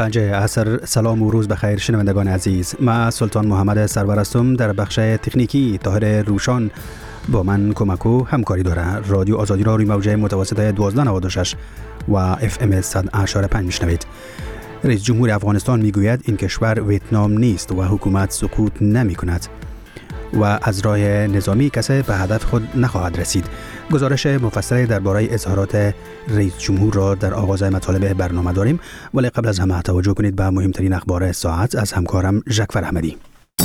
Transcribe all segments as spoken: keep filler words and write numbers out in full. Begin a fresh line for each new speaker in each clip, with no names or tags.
پنج عصر. سلام و روز بخیر شنوندگان عزیز. من سلطان محمد سرور هستم. در بخش تکنیکی طاهر روشان با من کمک و همکاری داره. رادیو آزادی را روی موجه متوسط دوازده نود و شش و اف ام صد و هشت و پنج میشنوید. رئیس جمهور افغانستان میگوید این کشور ویتنام نیست و حکومت سکوت نمی کند و از راه نظامی کسی به هدف خود نخواهد رسید. گزارش مفصل درباره اظهارات رئیس جمهور را در آغاز مطالب برنامه داریم، ولی قبل از همه توجه کنید به مهمترین اخبار ساعت از همکارم ژکفر احمدی.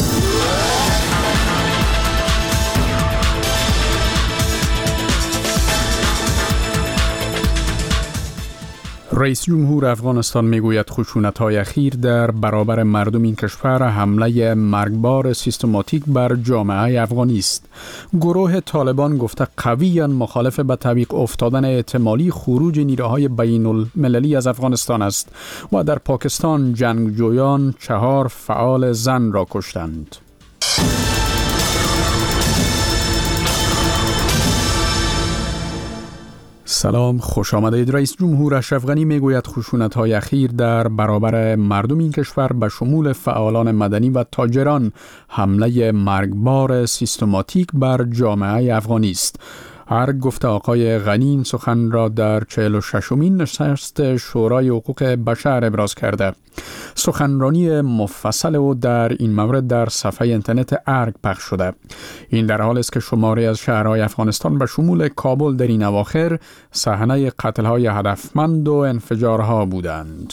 رئیس جمهور افغانستان میگوید خشونت‌های اخیر در برابر مردم این کشور حمله مرگبار سیستماتیک بر جامعه افغانی است. گروه طالبان گفته قویاً مخالف به تعویق افتادن احتمالی خروج نیروهای بین المللی از افغانستان است و در پاکستان جنگجویان چهار فعال زن را کشتند. سلام، خوش آمدید. رئیس جمهور اشرف غنی میگوید خشونت‌های اخیر در برابر مردم این کشور به شمول فعالان مدنی و تاجران حمله مرگبار سیستماتیک بر جامعه افغانی است. هر گفته آقای غنی این سخن را در چهل و ششمین نشست شورای حقوق بشر ابراز کرده. سخنرانی مفصل او در این مورد در صفحه اینترنت ارگ پخش شده. این در حال است که شماری از شهرهای افغانستان به شمول کابل در این اواخر صحنه قتل‌های هدفمند و انفجارها بودند.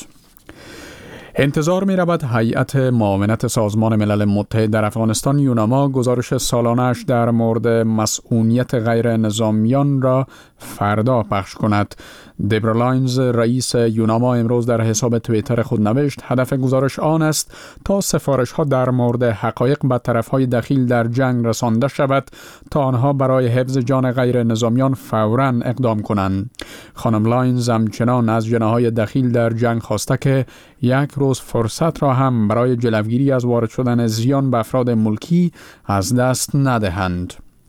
انتظار می رود هیئت معاونت سازمان ملل متحد در افغانستان یوناما گزارش سالانه‌اش در مورد مسئولیت غیر نظامیان را فردا پخش کند. دبرا لاینز رئیس یوناما امروز در حساب توییتر خود نوشت هدف گزارش آن است تا سفارش ها در مورد حقایق به طرف های دخیل در جنگ رسانده شود تا آنها برای حفظ جان غیر نظامیان فوراً اقدام کنند. خانم لاینز همچنان از جناهای دخیل در جنگ خواسته که یک روز فرصت را هم برای جلوگیری از وارد شدن زیان به افراد ملکی از دست ندهند.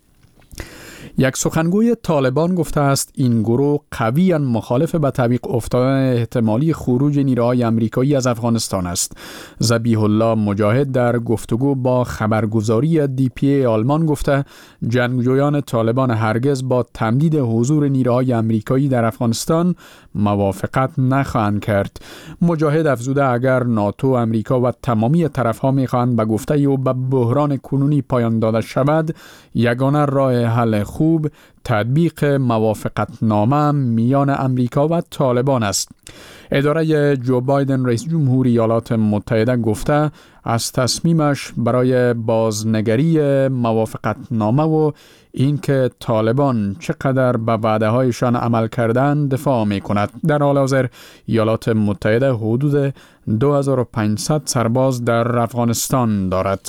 یک سخنگوی طالبان گفته است این گروه قویاً مخالف به تعویق افتادن احتمالی خروج نیروهای آمریکایی از افغانستان است. ذبیح الله مجاهد در گفتگو با خبرگزاری دی پی ای آلمان گفته جنگجویان طالبان هرگز با تمدید حضور نیروهای آمریکایی در افغانستان موافقت نخواهند کرد. مجاهد افزوده اگر ناتو، آمریکا و تمامی طرف‌ها می‌خواهند به گفته او به بحران کنونی پایان داده شود، یگانه راه حل خوب تطبیق موافقت نامه میان امریکا و طالبان است. اداره جو بایدن رئیس جمهور ایالات متحده گفته از تصمیمش برای بازنگری موافقت نامه و اینکه طالبان چقدر به وعده هایشان عمل کردند دفاع می کند. در حال حاضر ایالات متحده حدود دو هزار و پانصد سرباز در افغانستان دارد.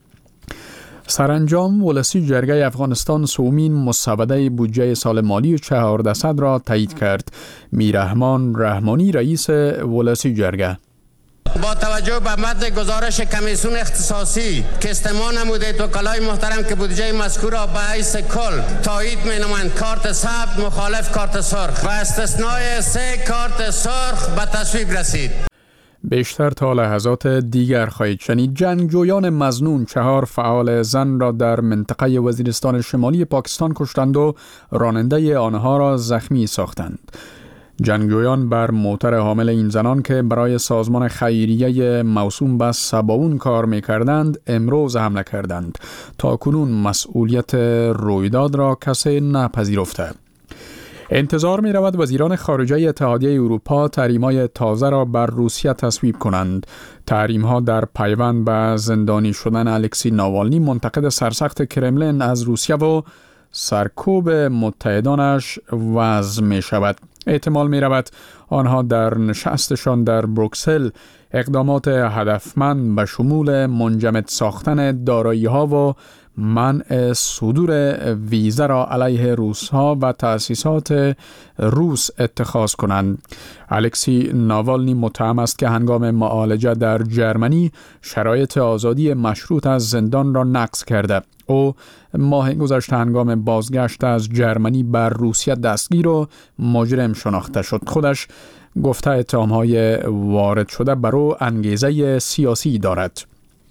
سرانجام ولسی جرگه افغانستان سومین مسوده بودجه سال مالی چهاردهصد را تایید کرد. میررحمان رحمانی رئیس ولسی جرگه
با توجه به متن گزارش کمیسیون اختصاصی که استماع نمودید وکلای محترم که بودجه مذکور را به حیث کل تایید می‌نمایند، کارت سبز مخالف کارت سرخ و استثنای سه کارت سرخ به تصویب رسید.
بیشتر تا لحظات دیگر خواهید شنید. جنگجویان مظنون چهار فعال زن را در منطقه وزیرستان شمالی پاکستان کشتند و راننده آنها را زخمی ساختند. جنگجویان بر موتر حامل این زنان که برای سازمان خیریه موسوم به سباون کار می‌کردند امروز حمله کردند. تاکنون مسئولیت رویداد را کسی نپذیرفته. انتظار می رود وزیران خارجه اتحادیه اروپا تحریم‌های تازه را بر روسیه تصویب کنند. تحریم‌ها در پیوند به زندانی شدن الکسی ناوالنی منتقد سرسخت کرملین از روسیه و سرکوب متحدانش وضع می شود. احتمال می رود آنها در نشستشان در بروکسل اقدامات هدفمند به شمول منجمد ساختن دارایی‌ها و منع صدور ویزا را علیه روس‌ها و تأسیسات روس اتخاذ کنند. الکسی ناوالنی متهم است که هنگام معالجه در جرمنی شرایط آزادی مشروط از زندان را نقض کرده. او ماه گذشته هنگام بازگشت از جرمنی بر روسیه دستگیر و مجرم شناخته شد. خودش گفته اتهام‌های وارد شده بر او انگیزه سیاسی دارد.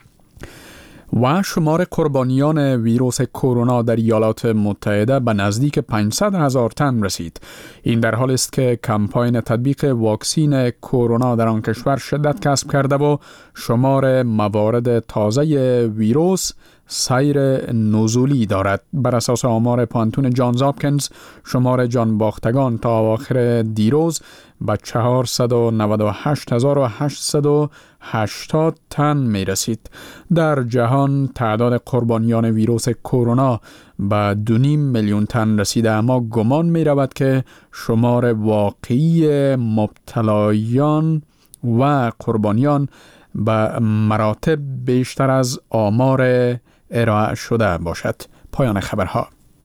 و شمار قربانیان ویروس کرونا در ایالات متحده به نزدیک پانصد هزار تن رسید. این در حالی است که کمپاین تطبیق واکسین کرونا در آن کشور شدت کسب کرده و شمار موارد تازه ویروس سیر نزولی دارد. بر اساس آمار پانتون جانز هاپکینز، شمار جان باختگان تا آخر دیروز به چهارصد و نود و هشت هزار و هشتصد و هشتاد تن می رسید. در جهان تعداد قربانیان ویروس کرونا به دو نیم میلیون تن رسیده، اما گمان می رود که شمار واقعی مبتلایان و قربانیان به مراتب بیشتر از آمار ارائه شده باشد. پایان خبرها.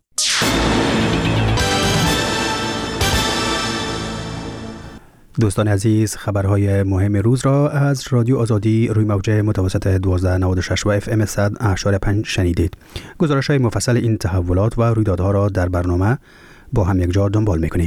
دوستان عزیز، خبرهای مهم روز را از رادیو آزادی روی موج متوسط دوازده نود و شش و اف ام صد و هشت و پنج شنیدید. گزارش های مفصل این تحولات و رویدادها را در برنامه با هم یک جا دنبال میکنیم.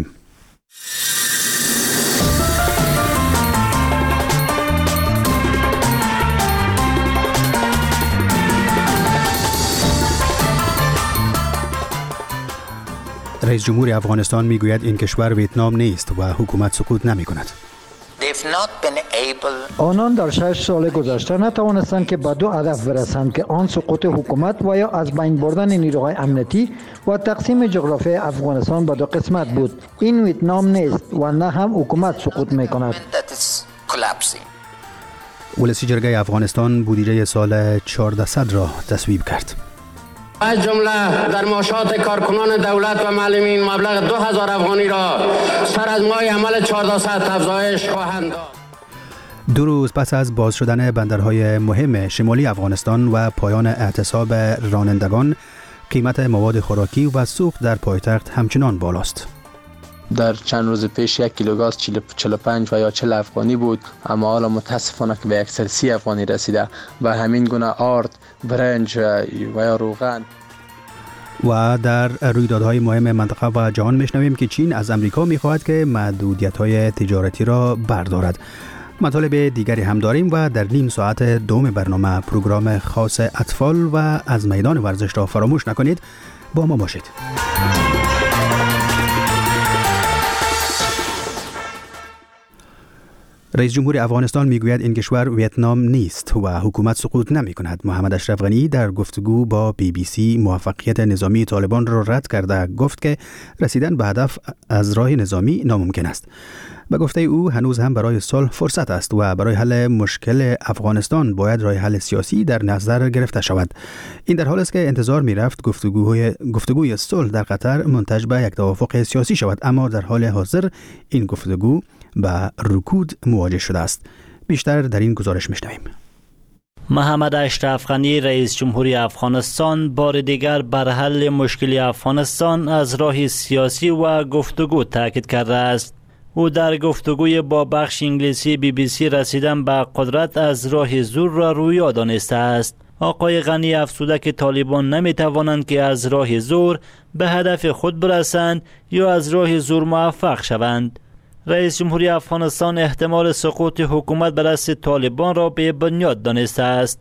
رئیس جمهور افغانستان میگوید این کشور ویتنام نیست و حکومت سقوط نمی کند.
آنان در شش سال گذشته نتوانستند که به دو هدف برسند که آن سقوط حکومت و یا از بین بردن نیروهای امنیتی و تقسیم جغرافی افغانستان به دو قسمت بود. این ویتنام نیست و نه هم حکومت سقوط می کند.
ولسی جرگه افغانستان بودجه سال چهاردهصد را تصویب کرد.
از جمله در معاشات کارکنان دولت و معلمین مبلغ دو هزار افغانی را سر از ماه عمل چهاردهصد افزایش خواهند داد.
دو روز پس از باز شدن بندرهای مهم شمالی افغانستان و پایان اعتصاب رانندگان، قیمت مواد خوراکی و سوخت در پایتخت همچنان بالاست.
در چند روز پیش یک کیلو گاز چهل و پنج و یا چهل افغانی بود، اما حالا متاسفانه که به اکثر سی افغانی رسیده و همین گونه آرد، برنج و یا روغن.
و در رویدادهای مهم منطقه و جهان میشنویم که چین از امریکا میخواهد که محدودیت‌های تجارتی را بردارد. مطالب دیگری هم داریم و در نیم ساعت دوم برنامه پروگرام خاص اطفال و از میدان ورزش را فراموش نکنید. با ما باشید. رئیس جمهور افغانستان میگوید این کشور ویتنام نیست و حکومت سقوط نمی کند. محمد اشرف غنی در گفتگو با بی بی سی موفقیت نظامی طالبان را رد کرده گفت که رسیدن به هدف از راه نظامی ناممکن است. به گفته او هنوز هم برای صلح فرصت است و برای حل مشکل افغانستان باید راه حل سیاسی در نظر گرفته شود. این در حالی است که انتظار می رفت گفتگوی گفتگوی صلح در قطر منتج به یک توافق سیاسی شود، اما در حال حاضر این گفتگو به رکود مواجه شده است. بیشتر در این گزارش میشنویم.
محمد اشرف غنی رئیس جمهوری افغانستان بار دیگر بر حل مشکل افغانستان از راه سیاسی و گفتگو تاکید کرده است. او در گفتگوی با بخش انگلیسی بی بی سی رسیدن به قدرت از راه زور را رویا دانسته است. آقای غنی افزوده که طالبان نمی توانند که از راه زور به هدف خود برسند یا از راه زور موفق شوند. رئیس جمهوری افغانستان احتمال سقوط حکومت بر دست طالبان را به بنیاد دانسته است.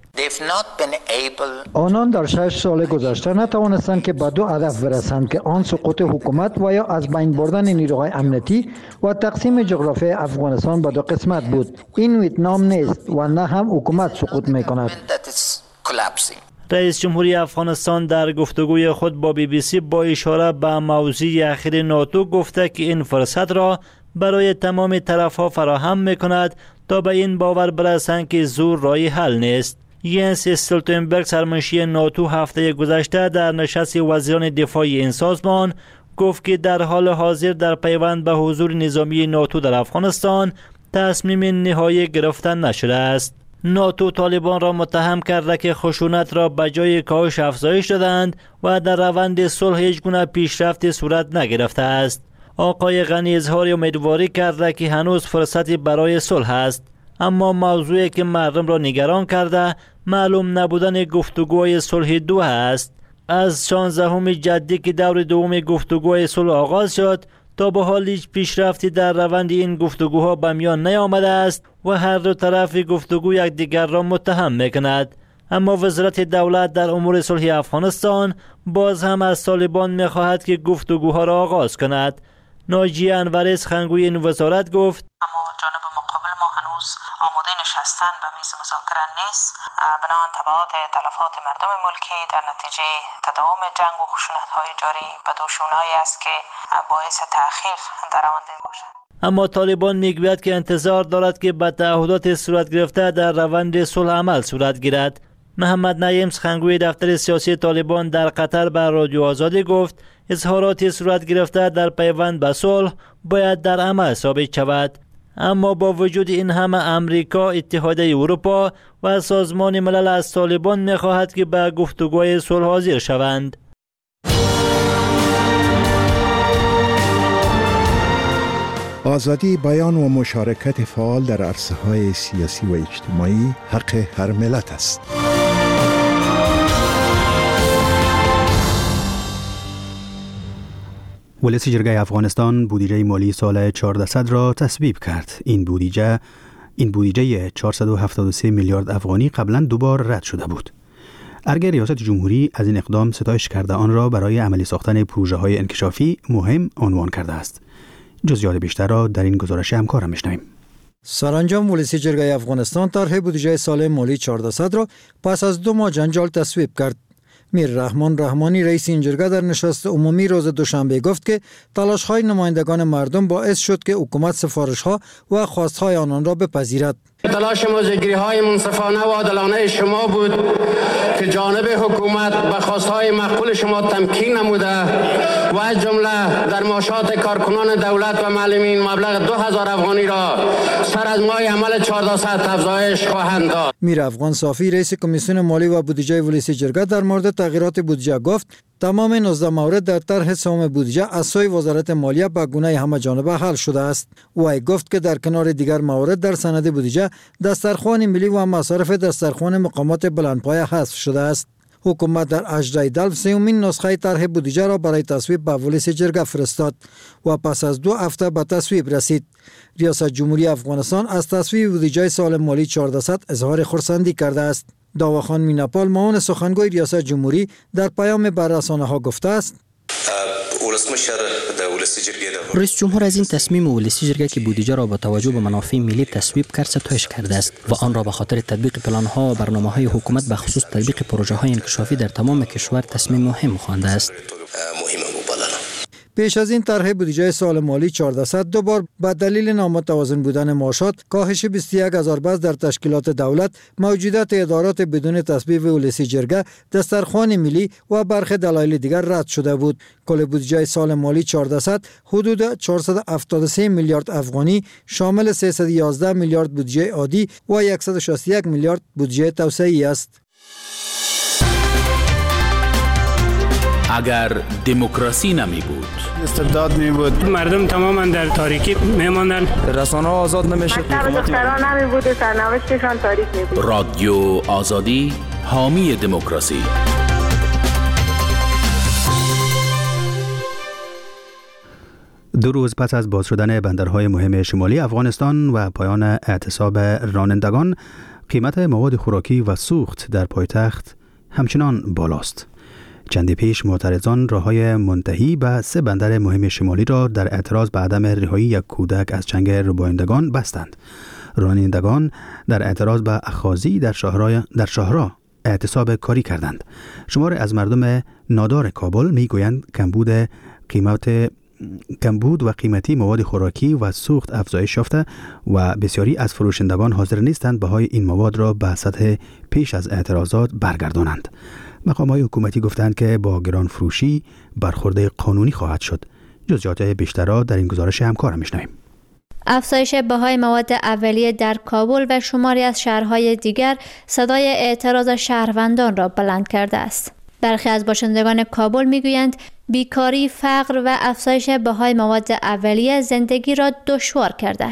آنان در شش سال گذشته نتوانستند که به دو هدف برسند که آن سقوط حکومت و یا از بین بردن نیروهای امنیتی و تقسیم جغرافی افغانستان به دو قسمت بود. این ویتنام نیست و نه هم حکومت سقوط می کند.
رئیس جمهوری افغانستان در گفتگوی خود با بی بی سی با اشاره به موضوع اخیر ناتو گفته که این فرصت را برای تمام طرف‌ها فراهم می‌کند تا به این باور برسند که زور راه حل نیست. ینس استولتنبرگ سرمنشی ناتو هفته گذشته در نشست وزیران دفاع این سازمان گفت که در حال حاضر در پیوند به حضور نظامی ناتو در افغانستان تصمیم نهایی گرفتن نشده است. ناتو طالبان را متهم کرده که خشونت را به جای کاهش افزایش دادند و در روند صلح هیچ گونه پیشرفت صورت نگرفته است. آقای غنی اظهار امیدواری کرده که هنوز فرصتی برای صلح است، اما موضوعی که مردم را نگران کرده معلوم نبودن گفتگوهای صلح دو است. از شانزدهم جدی که دور دوم گفتگوهای صلح آغاز شد تا به حال هیچ پیشرفتی در روند این گفتگوها به میان نیامده است و هر دو طرف گفتگو یکدیگر را متهم میکند. اما وزارت دولت در امور صلح افغانستان باز هم از طالبان میخواهد که گفتگوها را آغاز کند. ناجیه انوری سخنگوی این وزارت گفت
اما جانب مقابل ما هنوز آماده نشستن به میز مذاکره نیست، بنابراین تبعات تلفات مردم ملکی در نتیجه تداوم جنگ و خشونت‌های جاری به دوشونه‌ای است که باعث تأخیر در روند باشد.
اما طالبان میگوید که انتظار دارد که به تعهدات صورت گرفته در روند صلح عمل صورت گیرد. محمد نعیم سخنگوی دفتر سیاسی طالبان در قطر به رادیو آزادی گفت اظهارات صورت گرفته در پیوند به صلح باید در عمل ثابت شود. اما با وجود این همه امریکا، اتحادیه اروپا و سازمان ملل از طالبان می‌خواهد که به گفتگوهای صلح حاضر شوند.
آزادی بیان و مشارکت فعال در عرصه‌های سیاسی و اجتماعی حق هر ملت است.
ولسی جرگه افغانستان بودجه مالی سال چهارصد را تصویب کرد. این بودجه این بودجه چهارصد و هفتاد و سه میلیارد افغانی قبلا دوبار رد شده بود. ارگه ریاست جمهوری از این اقدام ستایش کرده آن را برای عملی ساختن پروژه های انکشافی مهم عنوان کرده است. جزئیات بیشتر را در این گزارش همکارم میشنویم.
سرانجام ولسی جرگه افغانستان طرح بودجه سال مالی چهارصد را پس از دو ماه جنجال تصویب کرد. میر رحمان رحمانی رئیس این جرگه در نشست عمومی روز دوشنبه گفت که تلاش‌های نمایندگان مردم باعث شد که حکومت سفارش‌ها و خواست‌های آنان را بپذیرد.
تلاش موضع‌گیری‌های منصفانه و عادلانه شما بود که جانب حکومت به خواست‌های معقول شما تمکین نموده و از جمله در معاشات کارکنان دولت و معلمین مبلغ دو هزار افغانی را سر از ماه عمل چهارصد افزایش خواهند داد.
میر افغان صافی رئیس کمیسیون مالی و بودجه ولسی جرگه در مورد تغییرات بودجه گفت تمام نوزده مورد در طرح سوم بودجه از سوی وزارت مالیه به گونه همه جانبه حل شده است. او گفت که در کنار دیگر موارد در سند بودجه دسترخوان ملی و مصارف دسترخوان مقامات بلندپایه حذف شده است. حکومت در اجرای دلو سومین نسخه طرح بودجه را برای تصویب به ولسی جرگه فرستاد و پس از دو هفته به تصویب رسید. ریاست جمهوری افغانستان از تصویب بودجه سال مالی چهارصد اظهار خرسندی کرده است. داواخان میناپال معاون سخنگوی ریاست جمهوری در پیام به رسانه‌ها گفته است
رئیس جمهور از این تصمیم ولسی جرگه که بودجه را با توجه به منافع ملی تصویب کرد ستایش کرده است و آن را به خاطر تطبیق پلان‌ها و برنامه‌های حکومت به خصوص تطبیق پروژه‌های انکشافی در تمام کشور تصمیم مهم خوانده است.
پیش از این طرح بودجه سال مالی چهارصد دو بار به دلیل نامتوازن بودن معاشات، کاهش بیست و یک هزار بست در تشکیلات دولت، موجودیت ادارات بدون تصویب ولسی جرگه، دسترخوان ملی و برخی دلایل دیگر رد شده بود. کل بودجه سال مالی چهارصد حدود چهارصد و هفتاد و سه میلیارد افغانی شامل سیصد و یازده میلیارد بودجه عادی و صد و شصت و یک میلیارد بودجه توسعه‌ای است.
اگر دموکراسی نمی بود،
استبداد می بود، مردم تماما در تاریکی می ماندن،
رسانه ها آزاد نمی شد،
دختران نمی بود و سرنوشتشان تاریک می بود.
رادیو آزادی حامی دموکراسی.
دو روز پس از باز شدن بندرهای مهم شمالی افغانستان و پایان اعتصاب رانندگان، قیمت مواد خوراکی و سوخت در پایتخت همچنان بالاست. چندی پیش معترضان راههای منتهی به سه بندر مهم شمالی را در اعتراض به عدم رهایی یک کودک از چنگ ربایندگان بستند. رانندگان در اعتراض به اخاذی در شهرها در شهرها اعتصاب کاری کردند. شمار از مردم نادار کابل میگویند کمبود قیمت کمبود و قیمتی مواد خوراکی و سوخت افزایش یافته و بسیاری از فروشندگان حاضر نیستند بهای این مواد را به سطح پیش از اعتراضات برگردانند. مقامات حکومتی گفتند که با گران فروشی برخورد قانونی خواهد شد. جزئیات بیشتر را در این گزارش همکارم میشنویم.
افزایش بهای مواد اولیه در کابل و شماری از شهرهای دیگر صدای اعتراض شهروندان را بلند کرده است. برخی از باشندگان کابل میگویند بیکاری، فقر و افزایش بهای مواد اولیه زندگی را دشوار کرده است.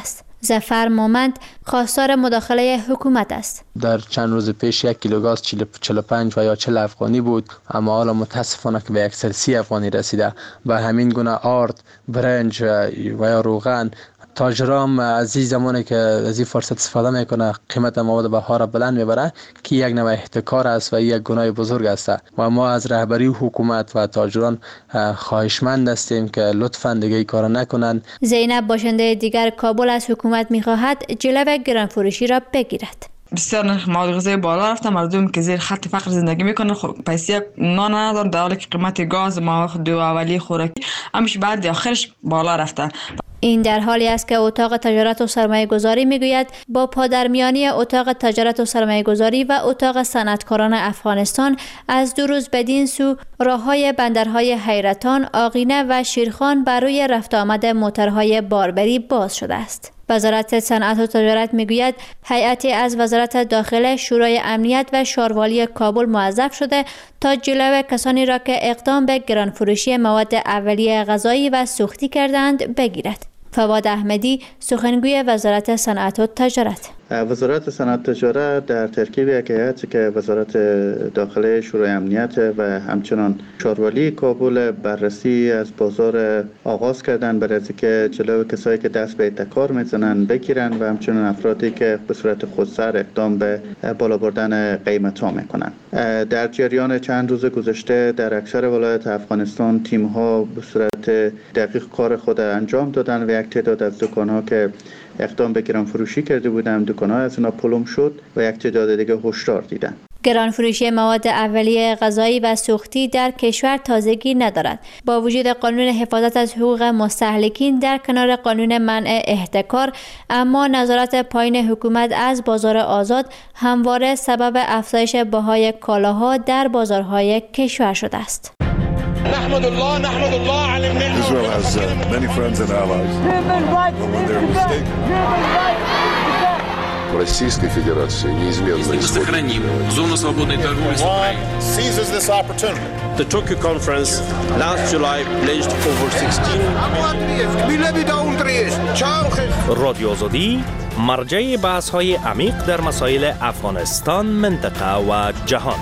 ظفر مومند خواستار مداخله حکومت است.
در چند روز پیش یک کیلو گاز چهل و پنج و یا چهل افغانی بود، اما حالا متاسفانه که به اکثر سی افغانی رسیده و همین گونه آرد، برنج و یا روغن. تاجرام از این زمانی که از این فرصت استفاده میکنه قیمت مواد بها را بلند میبره که یک نوع احتکار است و یک گناه بزرگ است و ما از رهبری حکومت و تاجران خواهشمند هستیم که لطفاً دیگه این کارا نکنند.
زینب باشنده دیگر کابل از حکومت میخواهد جلوی گرانفروشی را بگیرد.
بسیار نرخ مواد غذایی بالا رفته، مردم که زیر خط فقر زندگی میکنن خب پیسه نان ندارن، در حالی که قیمت گاز مواد اولیه خوراکی همیشه بعد آخرش بالا رفته.
این در حالی است که اتاق تجارت و سرمایه گذاری میگوید با پادرمیانی اتاق تجارت و سرمایه گذاری و اتاق صنعتکاران افغانستان از دو روز بدین سو راههای بندرهای حیرتان، آقینه و شیرخان بر روی رفت آمد موترهای باربری باز شده است. وزارت صنعت و تجارت میگوید هیئتی از وزارت داخله، شورای امنیت و شاروالی کابل موظف شده تا جلوی کسانی را که اقدام به گرانفروشی مواد اولیه غذایی و سوختی کردند بگیرد. فواد احمدی، سخنگوی وزارت صنعت و تجارت:
وزارت صنعت و تجارت در ترکیب یک هیئت که وزارت داخله، شورای امنیت و همچنان شاروالی کابل بررسی از بازار آغاز کردن برای اینکه جلوی کسایی که دست به احتکار میزنن بگیرن و همچنان افرادی که به صورت خودسر اقدام به بالا بردن قیمت ها میکنن. در جریان چند روز گذشته در اکثر ولایات افغانستان تیم ها به صورت دقیق کار خود انجام دادن و یک تعداد از دکان ها که اقدام به گرانفروشی کرده بودند دکان‌ها از اینا پلم شد و یک تعداد دیگه هشدار دیدن.
گرانفروشی مواد اولیه غذایی و سوختی در کشور تازگی ندارد. با وجود قانون حفاظت از حقوق مستهلکین در کنار قانون منع احتکار، اما نظارت پایین حکومت از بازار آزاد همواره سبب افزایش بهای کالاها در بازارهای کشور شده است.
نحمد الله نحمد الله على النعمة. Israel has uh, many friends and allies. But when they're mistaken. Российской Федерации неизменно
сохраним зону свободной торговли с Украиной.
Seizes this opportunity.
The Tokyo conference last July pledged over sixteen. رادیو آزادی مرجع بحث‌های عمیق در مسائل افغانستان، منطقه و جهان.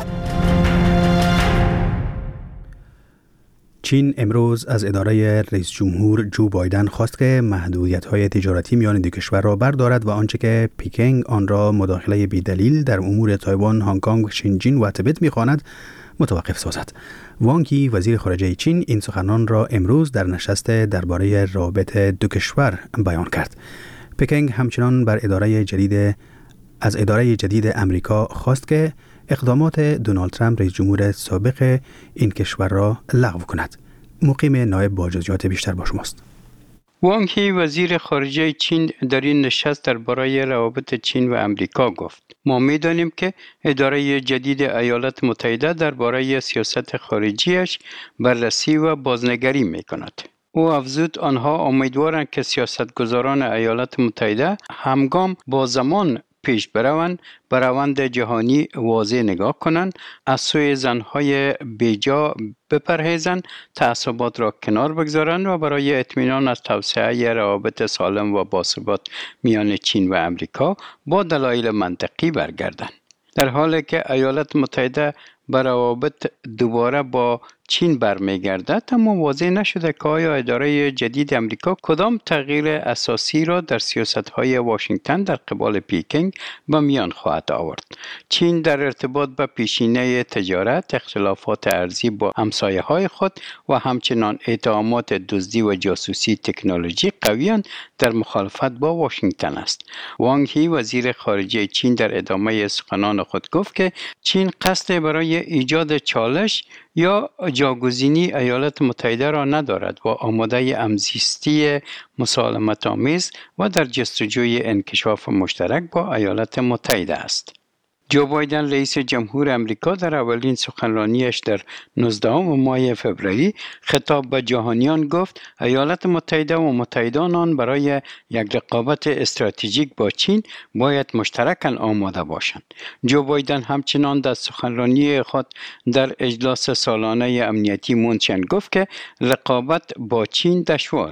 چین امروز از اداره رئیس جمهور جو بایدن خواست که محدودیت‌های تجارتی میان دو کشور را بردارد و آنچه که پکینگ آن را مداخله بی‌دلیل در امور تایوان، هنگ کنگ، شینجین و تبت می‌خواند متوقف سازد. وانگ یی وزیر خارجه چین این سخنان را امروز در نشست درباره روابط دو کشور بیان کرد. پکینگ همچنان بر اداره جدید از اداره جدید امریکا خواست که اقدامات دونالد ترامپ رئیس جمهور سابق این کشور را لغو کند. مقیم نایب با جزئیات بیشتر با شماست.
وانگ یی وزیر خارجه چین در این نشست درباره روابط چین و امریکا گفت: ما می‌دانیم که اداره جدید ایالات متحده درباره سیاست خارجیش بررسی و بازنگری می‌کند. او افزود آنها امیدوارند که سیاستگزاران ایالات متحده همگام با زمان پیش بروند، به روند جهانی واضح نگاه کنند، از سوی زنهای بیجا بپرهیزند، تعصبات را کنار بگذارند و برای اطمینان از توسعه روابط سالم و باثبات میان چین و امریکا با دلایل منطقی برگردند. در حالی که ایالات متحده به روابط دوباره با چین برمیگردد، اما واضح نشده که آیا اداره جدید امریکا کدام تغییر اساسی را در سیاست‌های واشنگتن در قبال پکینگ به میان خواهد آورد. چین در ارتباط به پیشینه تجارت، اختلافات ارزی با همسایه‌های خود و همچنان اتهامات دزدی و جاسوسی تکنولوژی قویاً در مخالفت با واشنگتن است. وانگ یی وزیر خارجه چین در ادامه سخنان خود گفت که چین قصد برای ایجاد چالش یا جاگزینی ایالات متحده را ندارد و آماده همزیستی مسالمت‌آمیز و در جستجوی انکشاف مشترک با ایالات متحده است. جو بایدن رئیس جمهور امریکا در اولین سخنرانیش در نوزدهم ماه فوریه خطاب به جهانیان گفت ایالات متحده و متحدان آن برای یک رقابت استراتژیک با چین باید مشترکاً آماده باشند. جو بایدن همچنان در سخنرانی خود در اجلاس سالانه امنیتی مونشن گفت که رقابت با چین دشوار است.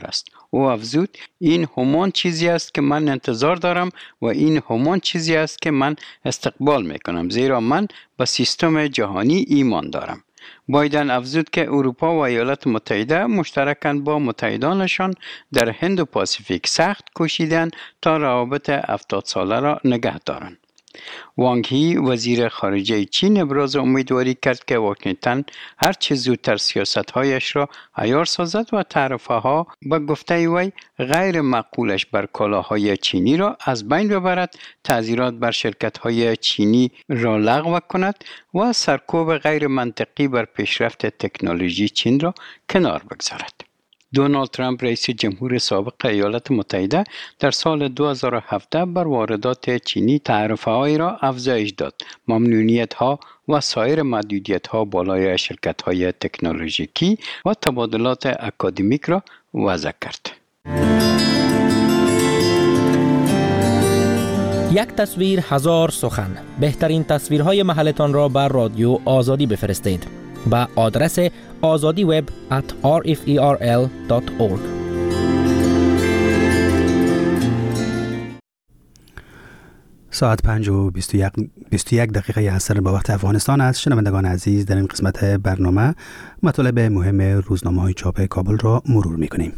او افزود این همان چیزی است که من انتظار دارم و این همان چیزی است که من استقبال میکنم، زیرا من به سیستم جهانی ایمان دارم. بایدن افزود که اروپا و ایالات متحده مشترکاً با متحدانشان در هند و پاسیفیک سخت کوشیدند تا روابط هفتاد ساله را نگه دارند. وانگ هی وزیر خارجه چین ابراز امیدواری کرد که واشنگتن هر چه زودتر سیاست‌هایش را عیار سازد و تعرفه‌ها به گفته وی غیر معقولش بر کالاهای چینی را از بین ببرد، تعزیرات بر شرکت‌های چینی را لغو کند و سرکوب غیر منطقی بر پیشرفت تکنولوژی چین را کنار بگذارد. دونالد ترامپ رئیس جمهور سابق ایالات متحده در سال دو هزار و هفده بر واردات چینی تعرفه‌های را افزایش داد. ممنوعیت‌ها و سایر محدودیت‌ها بالای شرکت‌های تکنولوژیکی و تبادلات اکادمیک را وضع کرد.
یک تصویر هزار سخن. بهترین تصویرهای محلتان را بر رادیو آزادی بفرستید. با آدرس آزادی وب ات آر اف ای آر ال دات اورگ.
ساعت پنج و بیست و یک دقیقه عصر با وقت افغانستان است. شنوندگان عزیز، در این قسمت برنامه مطالب مهم روزنامه‌های چاپ کابل را مرور می‌کنیم.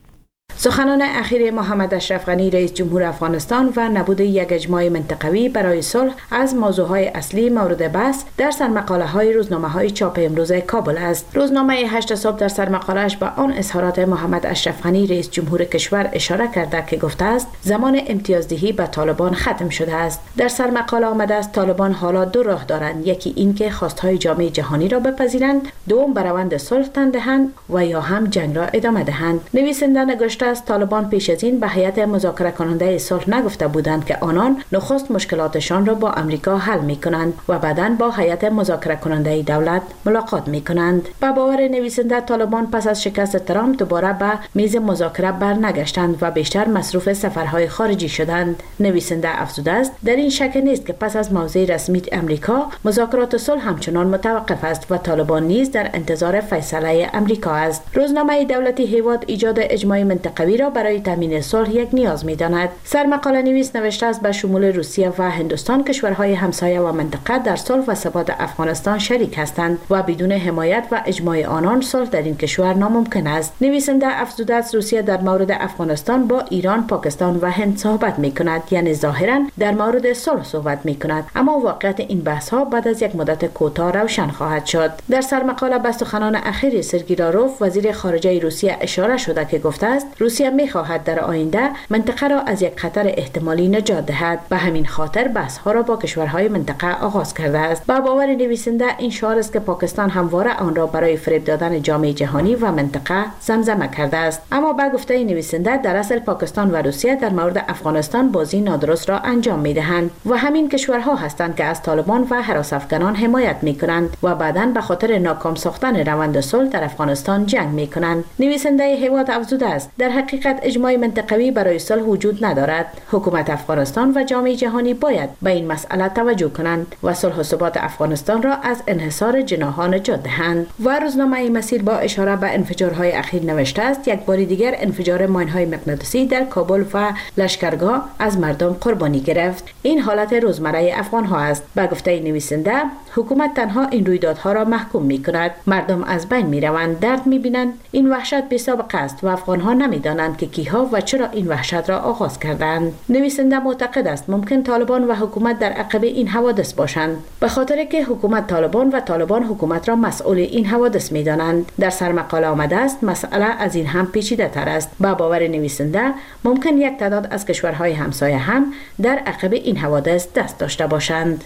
سخنان اخیر محمد اشرف غنی رئیس جمهور افغانستان و نبود یک اجماع منطقوی برای صلح از موضوعهای اصلی مورد بحث در سرمقاله‌های روزنامه‌های چاپ امروز کابل است. روزنامه هشت صبح در سرمقاله‌اش به آن اظهارات محمد اشرف غنی رئیس جمهور کشور اشاره کرده که گفته است زمان امتیازدهی به طالبان ختم شده است. در سرمقاله آمده است طالبان حالا دو راه دارند، یکی این که خواستهای جامعه جهانی را بپذیرند، دوم به روند صلح تن دهند و یا هم جنگ را ادامه دهند. نویسنده نگفته است طالبان پیش از این به هیئت مذاکره کننده صلح نگفته بودند که آنان نخست مشکلاتشان را با امریکا حل می کنند و بعداً با هیئت مذاکره کننده دولت ملاقات می کنند. با باور نویسنده طالبان پس از شکست ترامپ دوباره به میز مذاکره برنگشتند و بیشتر مصروف سفرهای خارجی شدند. نویسنده افزوده است در این شک نیست که پس از موضع رسمی امریکا مذاکرات صلح همچنان متوقف است و طالبان نیز در انتظار فیصله امریکا است. روزنامه دولتی هیواد ایجاد اجماع منطقوی را برای تامین صلح یک نیاز می‌داند. سرمقاله نویس نوشته است به شمول روسیه و هندوستان کشورهای همسایه و منطقه در صلح و ثبات افغانستان شریک هستند و بدون حمایت و اجماع آنان صلح در این کشور ناممکن است. نویسنده افزوده است روسیه در مورد افغانستان با ایران، پاکستان و هند صحبت می‌کند، یعنی ظاهراً در مورد صلح صحبت می‌کند، اما واقعیت این بحث‌ها بعد از یک مدت کوتاه روشن خواهد شد. در سرمقاله به سخنان اخیر سرگئی لاروف وزیر خارجه روسیه اشاره شده که گفته است روسیه می‌خواهد در آینده منطقه را از یک خطر احتمالی نجات دهد. به همین خاطر بحث‌ها را با کشورهای منطقه آغاز کرده است. با باور نویسنده این شعار است که پاکستان همواره آن را برای فریب دادن جامعه جهانی و منطقه زمزمه کرده است. اما با گفته نویسنده در اصل پاکستان و روسیه در مورد افغانستان بازی نادرست را انجام می‌دهند و همین کشورها هستند که از طالبان و هراس افغانان حمایت می‌کنند و بعداً به خاطر ناکام ساختن روند صلح در افغانستان جنگ می‌کنند. نویسنده هیواد افزوده است در حقیقت اجماع منطقوی برای صلح وجود ندارد. حکومت افغانستان و جامعه جهانی باید به این مسئله توجه کنند و صلح و ثبات افغانستان را از انحصار جناح‌ها نجات دهند. و روزنامه مسیر با اشاره به انفجارهای اخیر نوشته است یک بار دیگر انفجار ماین‌های مغناطیسی در کابل و لشکرگاه از مردم قربانی گرفت. این حالت روزمره افغان‌ها است. به گفته نویسنده حکومت تنها این رویدادها را محکوم می‌کند. مردم از بین می‌روند، درد می‌بینند. این وحشت بی‌سابقه است و افغان‌ها نمی‌دانند که کیها و چرا این وحشت را آغاز کردند. نویسنده معتقد است ممکن طالبان و حکومت در عقب این حوادث باشند، به خاطر که حکومت طالبان و طالبان حکومت را مسئول این حوادث می‌دانند. در سرمقاله آمده است مسئله از این هم پیچیده تر است. با باور نویسنده ممکن یک تعداد از کشورهای همسایه هم در عقب این حوادث دست داشته باشند.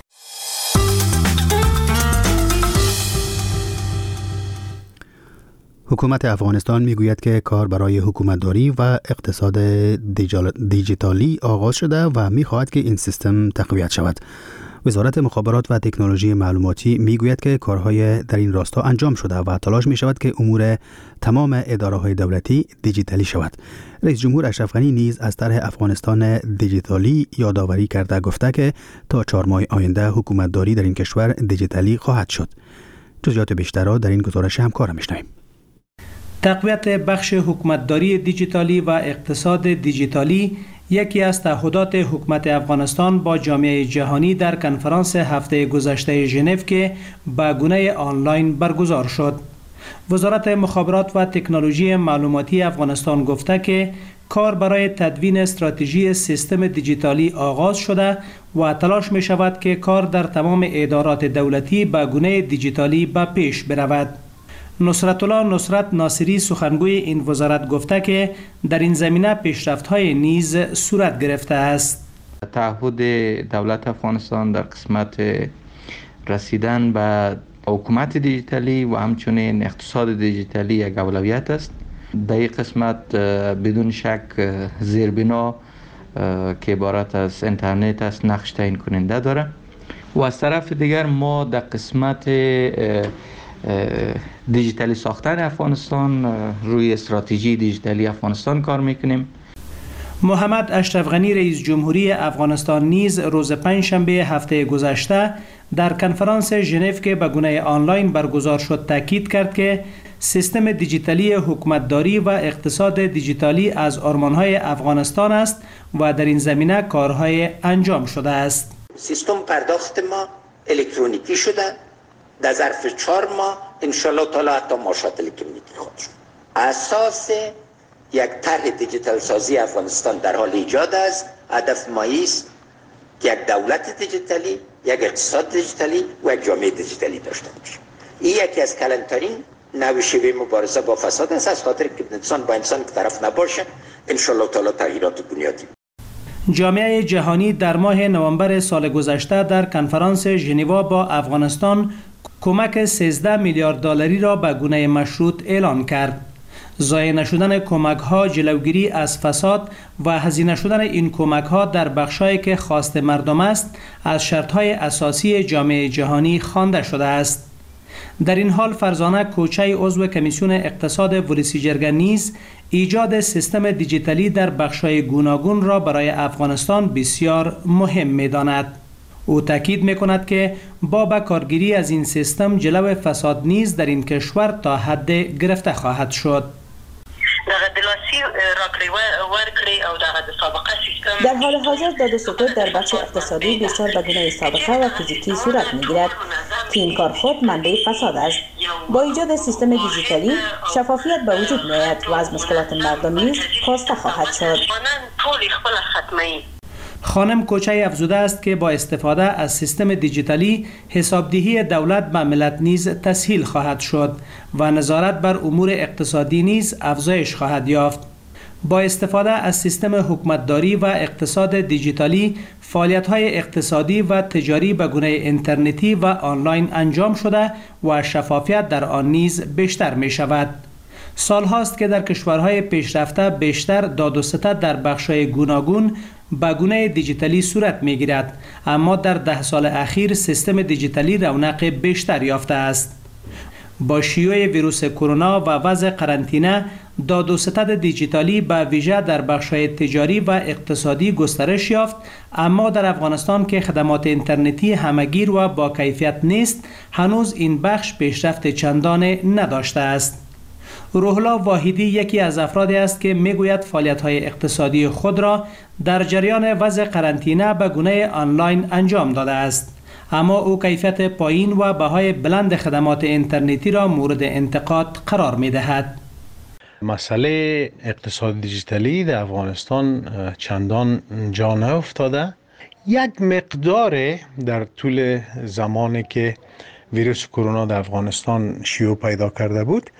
حکومت افغانستان میگوید که کار برای حکومتداری و اقتصاد دیجیتالی آغاز شده و میخواهد که این سیستم تقویت شود. وزارت مخابرات و تکنولوژی معلوماتی میگوید که کارهای در این راستا انجام شده و تلاش می شود که امور تمام اداره‌های دولتی دیجیتالی شود. رئیس جمهور اشرف غنی نیز از طرح افغانستان دیجیتالی یادآوری کرده گفته که تا چهار ماه آینده حکومتداری در این کشور دیجیتالی خواهد شد. جزئیات بیشتر را در این گزارش همکارم میشنویم.
تقویت بخش حکومتداری دیجیتالی و اقتصاد دیجیتالی یکی از تعهدات حکومت افغانستان با جامعه جهانی در کنفرانس هفته گذشته ژنو که به گونه آنلاین برگزار شد. وزارت مخابرات و تکنولوژی معلوماتی افغانستان گفته که کار برای تدوین استراتژی سیستم دیجیتالی آغاز شده و تلاش می شود که کار در تمام ادارات دولتی به گونه دیجیتالی به پیش برود. نصرت الله نصرت ناصری سخنگوی این وزارت گفته که در این زمینه پیشرفت‌های نیز صورت گرفته است.
تعهد دولت افغانستان در قسمت رسیدن به حکومت دیجیتالی و همچنین اقتصاد دیجیتالی یک اولویت است. در این قسمت بدون شک زیربنا که عبارت از اینترنت است نقش تعیین کننده داره و از طرف دیگر ما در قسمت دیجیتالی ساختن افغانستان روی استراتژی دیجیتالی افغانستان کار میکنیم.
محمد اشرف غنی رئیس جمهوری افغانستان نیز روز پنجشنبه هفته گذشته در کنفرانس ژنو که به گونه آنلاین برگزار شد تاکید کرد که سیستم دیجیتالی حکومتداری و اقتصاد دیجیتالی از آرمان‌های افغانستان است و در این زمینه کارهای انجام شده است.
سیستم پرداخت ما الکترونیکی شده. در ظرف چهار ماه انشالله تعالی حتی ماشات الکترونیکی خواهد شد. اساس یک طرح دیجیتال سازی افغانستان در حال ایجاد است. هدف ما است که یک دولت دیجیتالی، یک اقتصاد دیجیتالی و یک جامعه دیجیتالی داشته باشیم. این یکی از کلانترین نوع شیوه مبارزه با فساد است، از خاطر که انسان با انسان که طرف نباشه انشالله تعالی تغییرات بنیادی.
جامعه جهانی در ماه نوامبر سال گذشته در کنفرانس ژنو با افغانستان کمک سیزده میلیارد دلاری را به گونه مشروط اعلان کرد. ضایع نشدن کمک‌ها، جلوگیری از فساد و هزینه شدن این کمک‌ها در بخش‌هایی که خواست مردم است، از شرط‌های اساسی جامعه جهانی خوانده شده است. در این حال فرزانه کوچه عضو کمیسیون اقتصاد ولسی جرگه نیز ایجاد سیستم دیجیتالی در بخش‌های گوناگون را برای افغانستان بسیار مهم می‌داند. او تاکید می‌کند که با به کارگیری از این سیستم جلو فساد نیز در این کشور تا حد گرفته خواهد شد.
در حال حاضر داد و ستد در بخش اقتصادی بسیار به گونه سابقه و فیزیکی صورت می‌گیرد که این کار خود منبع فساد است. با ایجاد سیستم دیجیتالی شفافیت به وجود می‌آید و از مشکلات مردم نیز کاسته خواهد شد.
خانم کوچه افزوده است که با استفاده از سیستم دیجیتالی حسابدهی دولت به ملت نیز تسهیل خواهد شد و نظارت بر امور اقتصادی نیز افزایش خواهد یافت. با استفاده از سیستم حکومتداری و اقتصاد دیجیتالی فعالیت‌های اقتصادی و تجاری به گونه اینترنتی و آنلاین انجام شده و شفافیت در آن نیز بیشتر می شود. سال هاست که در کشورهای پیشرفته بیشتر داد و ستد در بخش‌های گوناگون به گونه دیجیتالی صورت می گیرد، اما در ده سال اخیر سیستم دیجیتالی رونق بیشتر یافته است. با شیوع ویروس کرونا و وضع قرنطینه داد و ستد دیجیتالی به ویژه در بخش‌های تجاری و اقتصادی گسترش یافت، اما در افغانستان که خدمات اینترنتی همه‌گیر و با کیفیت نیست هنوز این بخش پیشرفت چندانه نداشته است. روح‌الله واحدی یکی از افرادی است که میگوید فعالیت‌های اقتصادی خود را در جریان وضع قرنطینه به گونه آنلاین انجام داده است، اما او کیفیت پایین و بهای بلند خدمات اینترنتی را مورد انتقاد قرار می‌دهد.
مسئله اقتصاد دیجیتالی در افغانستان چندان جا نیفتاده. یک مقدار در طول زمانی که ویروس کرونا در افغانستان شیوع پیدا کرده بود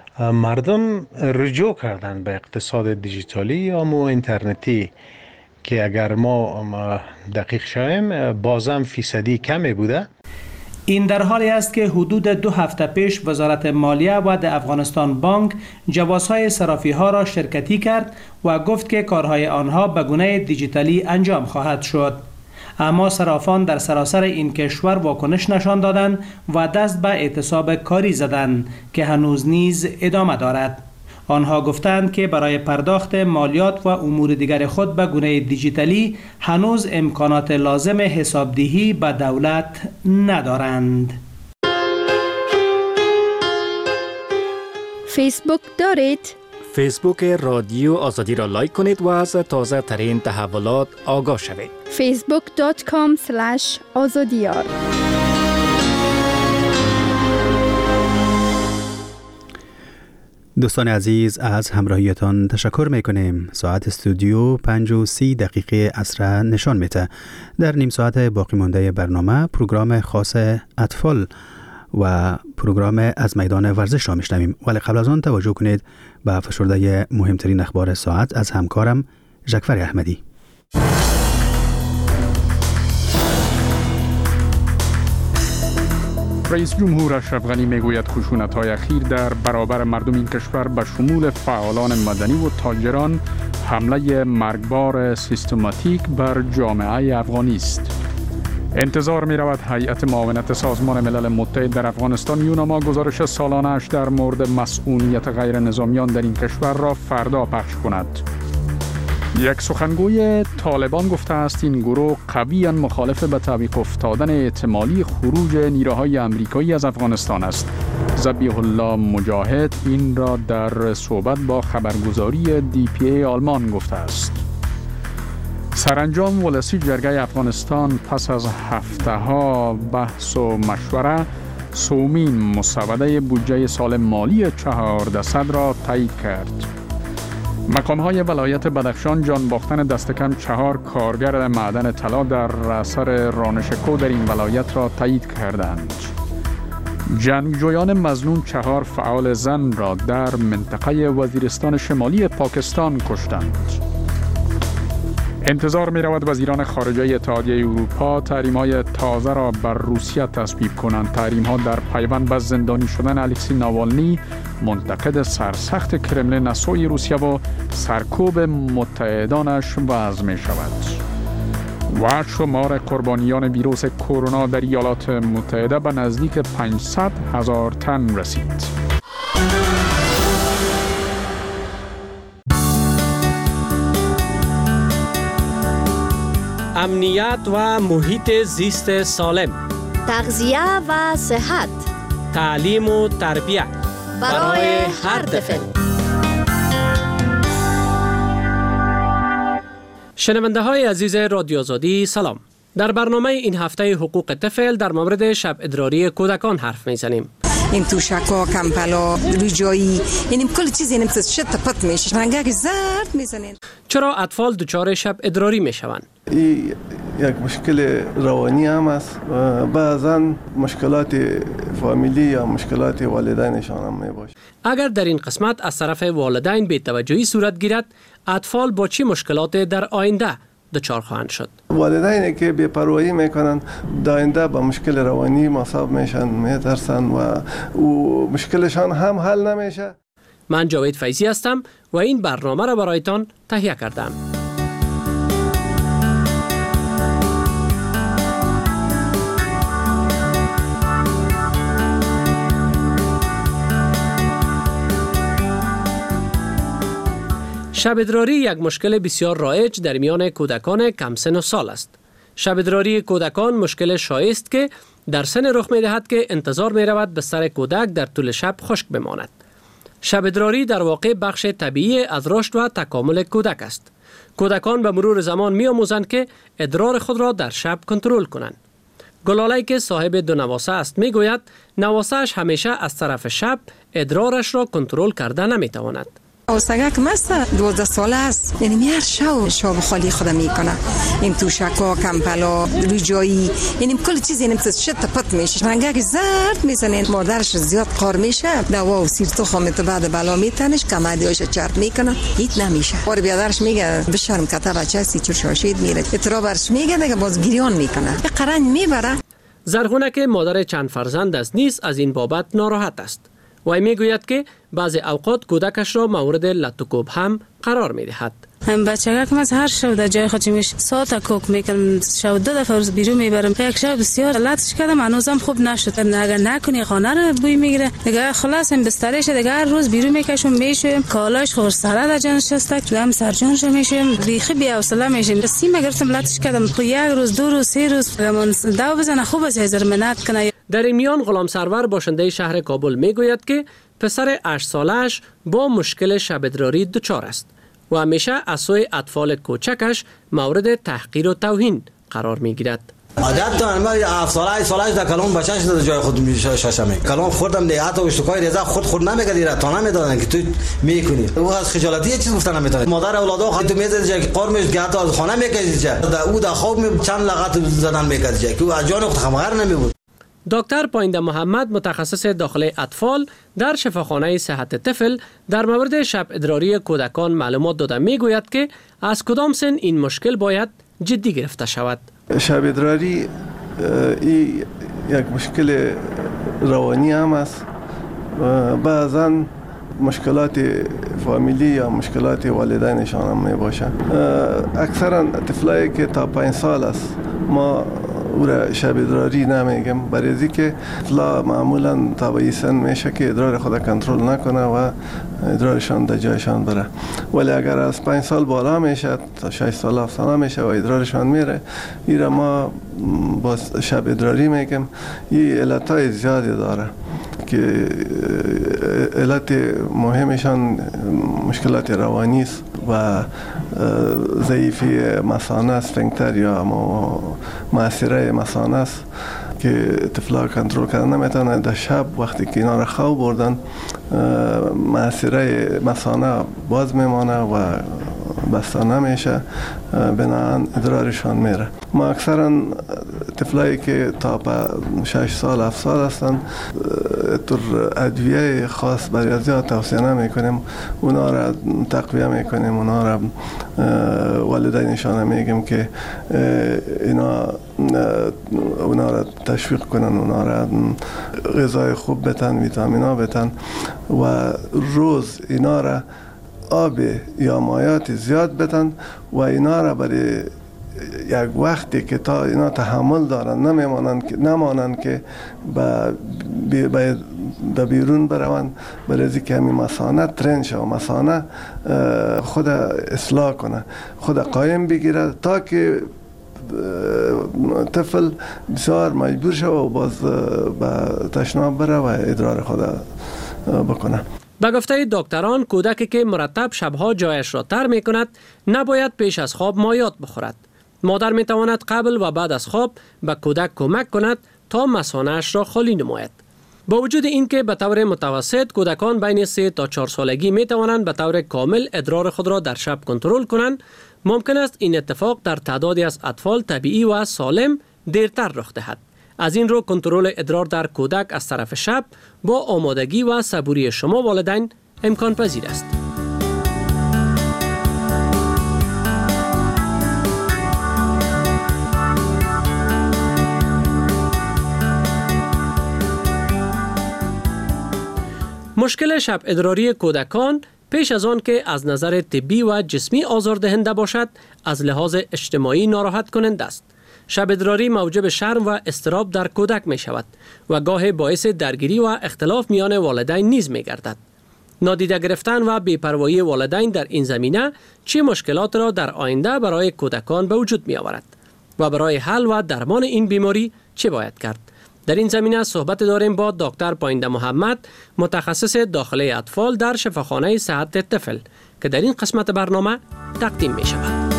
مردم رجوع کردن به اقتصاد دیجیتالی یا مو اینترنتی که اگر ما دقیق شویم بازم فیصدی کمی بوده.
این در حالی است که حدود دو هفته پیش وزارت مالیه و د افغانستان بانک جوازهای صرافی ها را شرکتی کرد و گفت که کارهای آنها به گونه دیجیتالی انجام خواهد شد. اما صرافان در سراسر این کشور واکنش نشان دادند و دست به اعتصاب کاری زدند که هنوز نیز ادامه دارد. آنها گفتند که برای پرداخت مالیات و امور دیگر خود به گونه دیجیتالی هنوز امکانات لازم حسابدهی به دولت ندارند.
فیسبوک دارید؟
فیسبوک رادیو آزادی را لایک کنید و از تازه ترین تحولات آگاه شوید.
فیسبوک دات کام اسلش آزادیار.
دوستان عزیز از همراهیتان تشکر میکنیم. ساعت استودیو پنج و سی دقیقه عصر نشان میده. در نیم ساعت باقی مانده برنامه پروگرام خاص اطفال و پروگرام از میدان ورزش را میشنویم، ولی قبل از آن توجه کنید به فشرده مهمترین اخبار ساعت از همکارم جعفر احمدی.
رئیس جمهور اشرف غنی میگوید خشونت‌های اخیر در برابر مردم این کشور به شمول فعالان مدنی و تاجران حمله مرگبار سیستماتیک بر جامعه افغانی است. انتظار می رود هیئت معاونت سازمان ملل متحد در افغانستان یوناما گزارش سالانه اش در مورد مسئولیت غیر نظامیان در این کشور را فردا پخش کند. یک سخنگوی طالبان گفته است این گروه قویاً مخالف به تعویق افتادن احتمالی خروج نیروهای امریکایی از افغانستان است. ذبیح الله مجاهد این را در صحبت با خبرگزاری دی پی ای آلمان گفته است. سرانجام ولسی جرگه افغانستان پس از هفته ها بحث و مشوره سومین مسوده بودجه سال مالی چهاردهصد را تایید کرد. مقام های ولایت بدخشان جان باختن دست کم چهار کارگر معدن طلا در اثر رانشکو در این ولایت را تایید کردند. جنگجویان مظنون چهار فعال زن را در منطقه وزیرستان شمالی پاکستان کشتند. انتظار می رود وزیران خارجه اتحادیه اروپا تحریم‌های تازه را بر روسیه تصویب کنند. تحریم‌ها در پیوند به زندانی شدن الکسی ناوالنی، منتقد سرسخت کرملین از سوی روسیه و سرکوب متحدانش وضع می شود. و شمار قربانیان ویروس کرونا در ایالات متحده به نزدیک پانصد هزار تن رسید.
امنیت و محیط زیست سالم،
تغذیه و صحت،
تعلیم و تربیت
برای هر طفل.
شنونده های عزیز رادیو آزادی سلام. در برنامه این هفته حقوق طفل در مورد شب ادراری کودکان حرف میزنیم.
این توشکا، کمپلا، روجایی، این کل چیزی نمیشه شت پت میشه. رنگک زرد میزنین.
چرا اطفال دچار شب ادراری میشوند؟
این یک مشکل روانی هم است و بعضا مشکلات فامیلی یا مشکلات والدینشان هم میباشه.
اگر در این قسمت از طرف والدین بی‌توجهی صورت گیرد، اطفال با چه مشکلات در آینده دچار خواهند شد؟
والدینی که بی‌پروايی میکنن در آینده با مشکل روانی مصاب میشن، میترسن و او مشکلشان هم حل نمیشه.
من جاوید فیضی هستم و این برنامه را برایتان تهیه کردم. شب ادراری یک مشکل بسیار رایج در میان کودکان کم سن و سال است. شب ادراری کودکان مشکل شایع است که در سن رخ می دهد که انتظار می رود بستر کودک در طول شب خشک بماند. شب ادراری در واقع بخش طبیعی از رشد و تکامل کودک است. کودکان به مرور زمان می آموزند که ادرار خود را در شب کنترل کنند. گلاله که صاحب دو نواسه است می گوید نواسه‌اش همیشه از طرف شب ادرارش را کنترل کرده نمی تواند.
اوسگک مست دوازده ساله است، یعنی میار شو شو خالی خودم میکنه. این توشکا، کمپلا، روجایی، یعنی کل چیزی نمیشه شت پت میشه. رنگک زرد میزنین. مادرش زیاد قار میشه، دوا و سیر تخم تو بعد بالا میتنش، کمادیاش چرت میکنه، هیچ نمیشه. اور بیادرش میگه بشرم کتا بچه سی چور شاشید میره. اترا برش میگه دیگه باز گریان میکنه. یه قرنج میبره.
زرغونه که مادر چند فرزند است نیز از این بابت ناراحت است. و میگوید که بعضی اوقات کودکش را مورد لط و کوب هم قرار میدهد.
هم بچگک از هر شب در جای خودش میش ساعت کوک میکنم، شب دو دفعه روز بیرون میبرم. یک شب بسیار لطش کردم، هنوزم خوب نشد. اگر نکنی خانه رو بوی میگیره دیگه، خلاص هم بسترش دیگه هر روز بیرون میکشم میشم، کالاش خور سره در جانش است، هم سرجانش میشم، ریخی بی حوصله میشم. سیم گرفتم لطش کردم، خو یک روز دو روز سه روز من دو بزنه خوب از هزار منت کنه.
در این میان غلام سرور باشنده شهر کابل میگوید که پسر هشت سالش با مشکل شب ادراری دچار است و همیشه از سوی اطفال کوچکش مورد تحقیر و توهین قرار می گیرد.
عادت دارم من هفت ساله سالش در کلام بچه‌ش در جای خود میشاشم. کلام خوردم نه حتی اشتکای رضا خود خود نمیگیره تا نمیدونن که تو میکنی. او از خجالتی چیز گفتن نمیتونه. مادر اولادو خود تو میذاره جای قرمش گرد از خانه میکشه جای. او در خواب چند لغت زدن میکرد جای که او جان خبر نمیبود.
دکتر پاینده محمد متخصص داخل اطفال در شفاخانه صحت طفل در مورد شب ادراری کودکان معلومات داده میگوید که از کدام سن این مشکل باید جدی گرفته شود.
شب ادراری این یک مشکل روانی هم است. بعضا مشکلات فامیلی یا مشکلات والدینشان هم می باشه. اکثرا طفلایی که تا پنج سال است ما او را شب ادراری نمیگم، برای از که طفلا معمولا تا به این سن میشه که ادرار خود کنترل نکنه و ادرارشان در جایشان بره. ولی اگر از پنج سال بالا میشه تا شش سال هفت سال میشه و ادرارشان میره، این را ما با شب ادراری میگم. این علتهای زیادی داره که علت مهمشان مشکلات روانی است و ضعیفی مثانه اسفنکتر یا معصره مثانه است که طفلا کنترل کردن نمیتونه. در شب وقتی که اینا را خواب بردن معصره مثانه باز میمانه و بسته نمیشه، بنابراین ادرارشان میره. ما اکثرا طفلایی که تا شش سال هفت سال هستن طور ادویه خاص برای ازیاد توصیه نمیکنیم، اونا را تقویه میکنیم، اونا را والدینشان میگیم که اینا اونا را تشویق کنن، اونا را غذای خوب بتن، ویتامینا بتن و روز اینا را آب یا مایات زیاد بدن و اینا را برای یک وقتی که تا اینا تحمل دارن نمیمانند که نمانند که با به بیرون بروند، برای از که همین مثانه ترین شد و مثانه خود اصلاح کنه، خود قایم بگیره تا که طفل بسیار مجبور شد و باز به تشناب بره و ادرار خود بکنه.
به گفته دکتران، کودکی که مرتب شبها جایش را تر می کند نباید پیش از خواب مایات بخورد. مادر می تواند قبل و بعد از خواب به کودک کمک کند تا مثانه‌اش را خالی نماید. با وجود اینکه به طور متوسط کودکان بین سه تا چهار سالگی می توانند به طور کامل ادرار خود را در شب کنترل کنند، ممکن است این اتفاق در تعدادی از اطفال طبیعی و سالم دیرتر رخ دهد. از این رو کنترل ادرار در کودک از طرف شب با آمادگی و صبوری شما والدین امکان پذیر است. مشکل شب ادراری کودکان پیش از آن که از نظر طبی و جسمی آزاردهنده باشد، از لحاظ اجتماعی ناراحت کننده است. شب ادراری موجب شرم و اضطراب در کودک می شود و گاه باعث درگیری و اختلاف میان والدین نیز می گردد. نادیده گرفتن و بی‌پروایی والدین در این زمینه چه مشکلات را در آینده برای کودکان به وجود می آورد و برای حل و درمان این بیماری چه باید کرد؟ در این زمینه صحبت داریم با دکتر پاینده محمد، متخصص داخلی اطفال در شفاخانه صحت طفل که در این قسمت برنامه تقدیم می شود.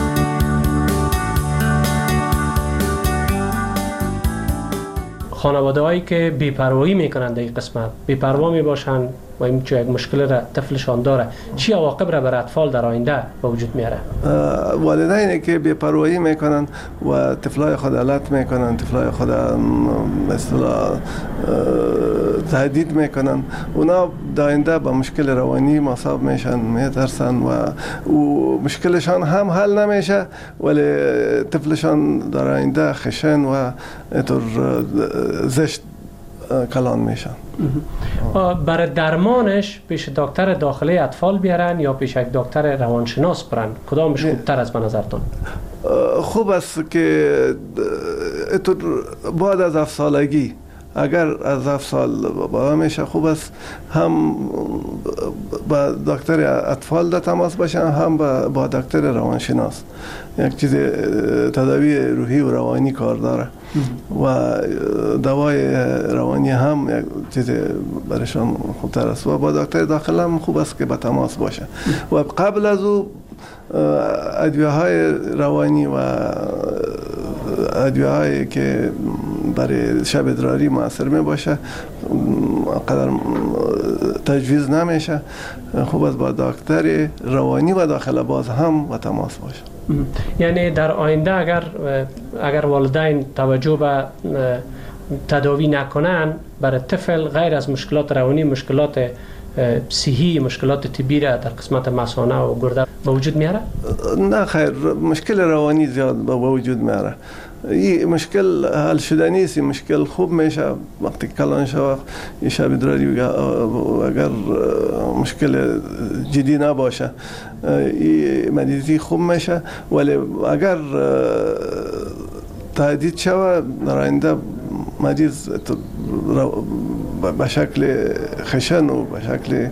خانواده هایی که بی‌پروایی میکنند در این قسمت، بی‌پروا می باشند و این چه یک مشکل را طفلشان داره، چی عواقب را بر اطفال در آینده به وجود میاره؟
والدینی که بی‌پروایی میکنن و طفلای خود علت میکنن، طفلای خود مثلا تهدید میکنن، اونا در آینده با مشکل روانی مصاب میشن، میترسن و مشکلشان هم حل نمیشه ولی طفلشان در آینده خشن و طور زشت کلان میشن.
برای درمانش پیش دکتر داخلی اطفال بیارن یا پیش یک دکتر روانشناس برن؟ کدامش خوبتر از به نظرتون؟
خوب است که بعد از هفت سالگی اگر از هفت سال بالا میشه خوب است هم با دکتر اطفال در تماس باشن هم با, با دکتر روانشناس. یک چیز تداوی روحی و روانی کار داره و دوای روانی هم یک چیز برایشان خوبتر است و با دکتر داخل هم خوب است که با تماس باشه و قبل از او ادویه های روانی و ادویه هایی که برای شب ادراری مؤثر می باشه قدر تجویز نمیشه. خوب است با دکتر روانی و داخل باز هم و تماس باشه.
یعنی در آینده اگر اگر والدین توجه به تداوی نکنن برای طفل غیر از مشکلات روانی مشکلات صحی مشکلات طبی را در قسمت مثانه و گرده به وجود میاره؟
نه خیر، مشکل روانی زیاد به وجود میاره. این مشکل حل شده نیست. این مشکل خوب میشه وقتی کلان شود. این شب ادراری اگر مشکل جدی نباشه این مریضی خوب میشه، ولی اگر تهدید شود در آینده مریض به شکل خشن و به شکل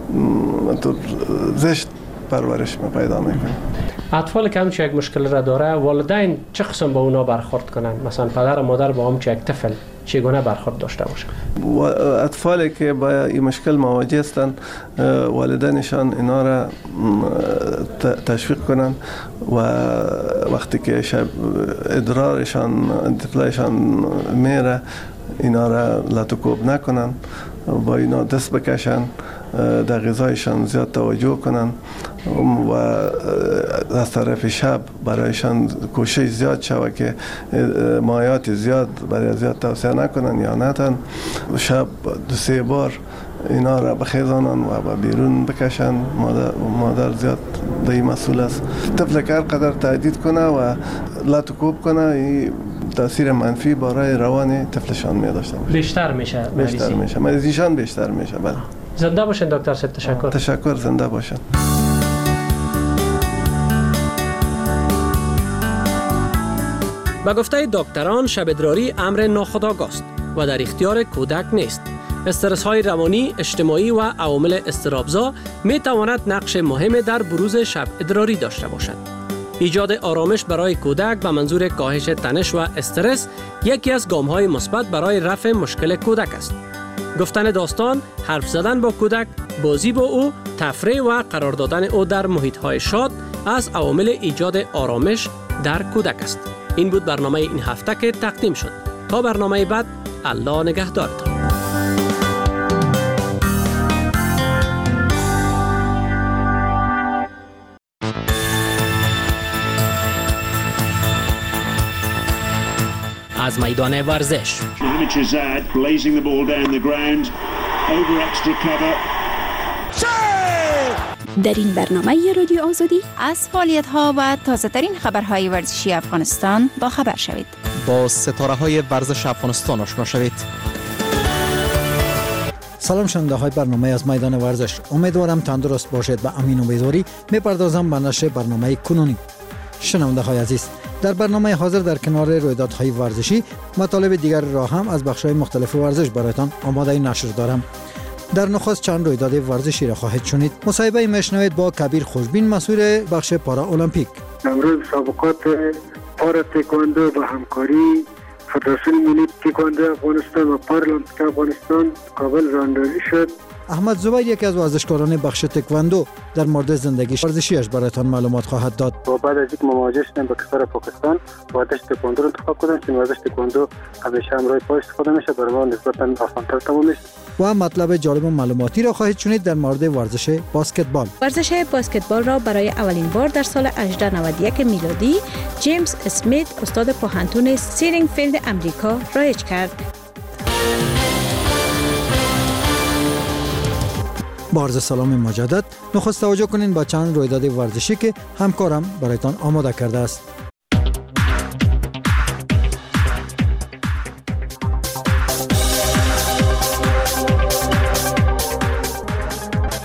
زشت پرورش پیدا میکنه.
اطفال که همچه یک مشکل را داره والدین چه قسم با اونا برخورد کنن؟ مثلا پدر و مادر با همچه یک طفل چگونه برخورد داشته باشه؟
اطفالی که با این مشکل مواجه هستند والدینشان اینا را تشویق کنن و وقتی که شب ادرارشان طفلشان میره اینا را لطوکوب نکنن، با اینا دست بکشن، در غذایشان زیاد توجه کنن و از طرف شب برایشان کوشش زیاد شود که مایات زیاد برای زیاد توصیه نکنن یا نتن. شب دو سه بار اینا را بخیزانن و با بیرون بکشن. مادر, مادر زیاد دایی مسئول است. طفل که هر قدر تهدید کنه و لطوکوب کنه این تاثیر منفی برای روان طفلشان می داشته باشه.
بیشتر میشه
بیشتر میشه مریضیشان بیشتر میشه. بله.
زنده باشین دکتر صاحب. تشکر.
تشکر. زنده باشین.
با گفته دکتران شب ادراری امر ناخودآگاه است و در اختیار کودک نیست. استرس های روانی، اجتماعی و عوامل اضطرابزا می تواند نقش مهم در بروز شب ادراری داشته باشد. ایجاد آرامش برای کودک به منظور کاهش تنش و استرس یکی از گام های مثبت برای رفع مشکل کودک است. گفتن داستان، حرف زدن با کودک، بازی با او، تفریح و قرار دادن او در محیط های شاد از عوامل ایجاد آرامش در کودک است. این بود برنامه این هفته که تقدیم شد. تا برنامه بعد، الله نگهدارتان.
از میدان ورزش
در این برنامه رادیو آزادی از فعالیت‌ها و تازه‌ترین خبرهای ورزشی افغانستان با خبر شوید.
با ستاره‌های ورزش افغانستان آشنا شوید.
سلام شنونده های برنامه از میدان ورزش. امیدوارم تندرست باشید و امین امیدواری میپردازم به نشر برنامه کنونی. شنونده های عزیز، در برنامه حاضر در کنار رویدادهای ورزشی مطالب دیگر را هم از بخش‌های مختلف ورزش برایتان آماده نشر دارم. در نخست چند رویداد ورزشی را خواهید شنید. مصاحبه میشنوید با کبیر خوشبین مسئول بخش پارا المپیک.
امروز سابقات پارا تکواندو با همکاری فدراسیون ملی تکواندو افغانستان و پارالمپیک افغانستان کابل راندازی شد.
احمد زبیر یکی از ورزشکاران بخش تکواندو در مورد زندگی ورزشیش برایتان معلومات خواهد داد.
و بعد از اینکه مواجه شدم با کشور پاکستان ورزش تکواندو رو انتخاب کردم چون ورزش تکواندو همیشه همراه پای استفاده میشه، برای ما نسبتا آسان‌تر تمام میشه.
و مطلب جالب و معلوماتی را خواهید شنید در مورد ورزش بسکتبال.
ورزش بسکتبال را برای اولین بار در سال هزار و نهصد و نود و یک میلادی جیمز اسمیت استاد پوهنتون سیرینگفیلد امریکا رایج کرد.
با عرض سلام مجدد، نخست توجه کنین با چند رویداد ورزشی که همکارم برایتان آماده کرده است.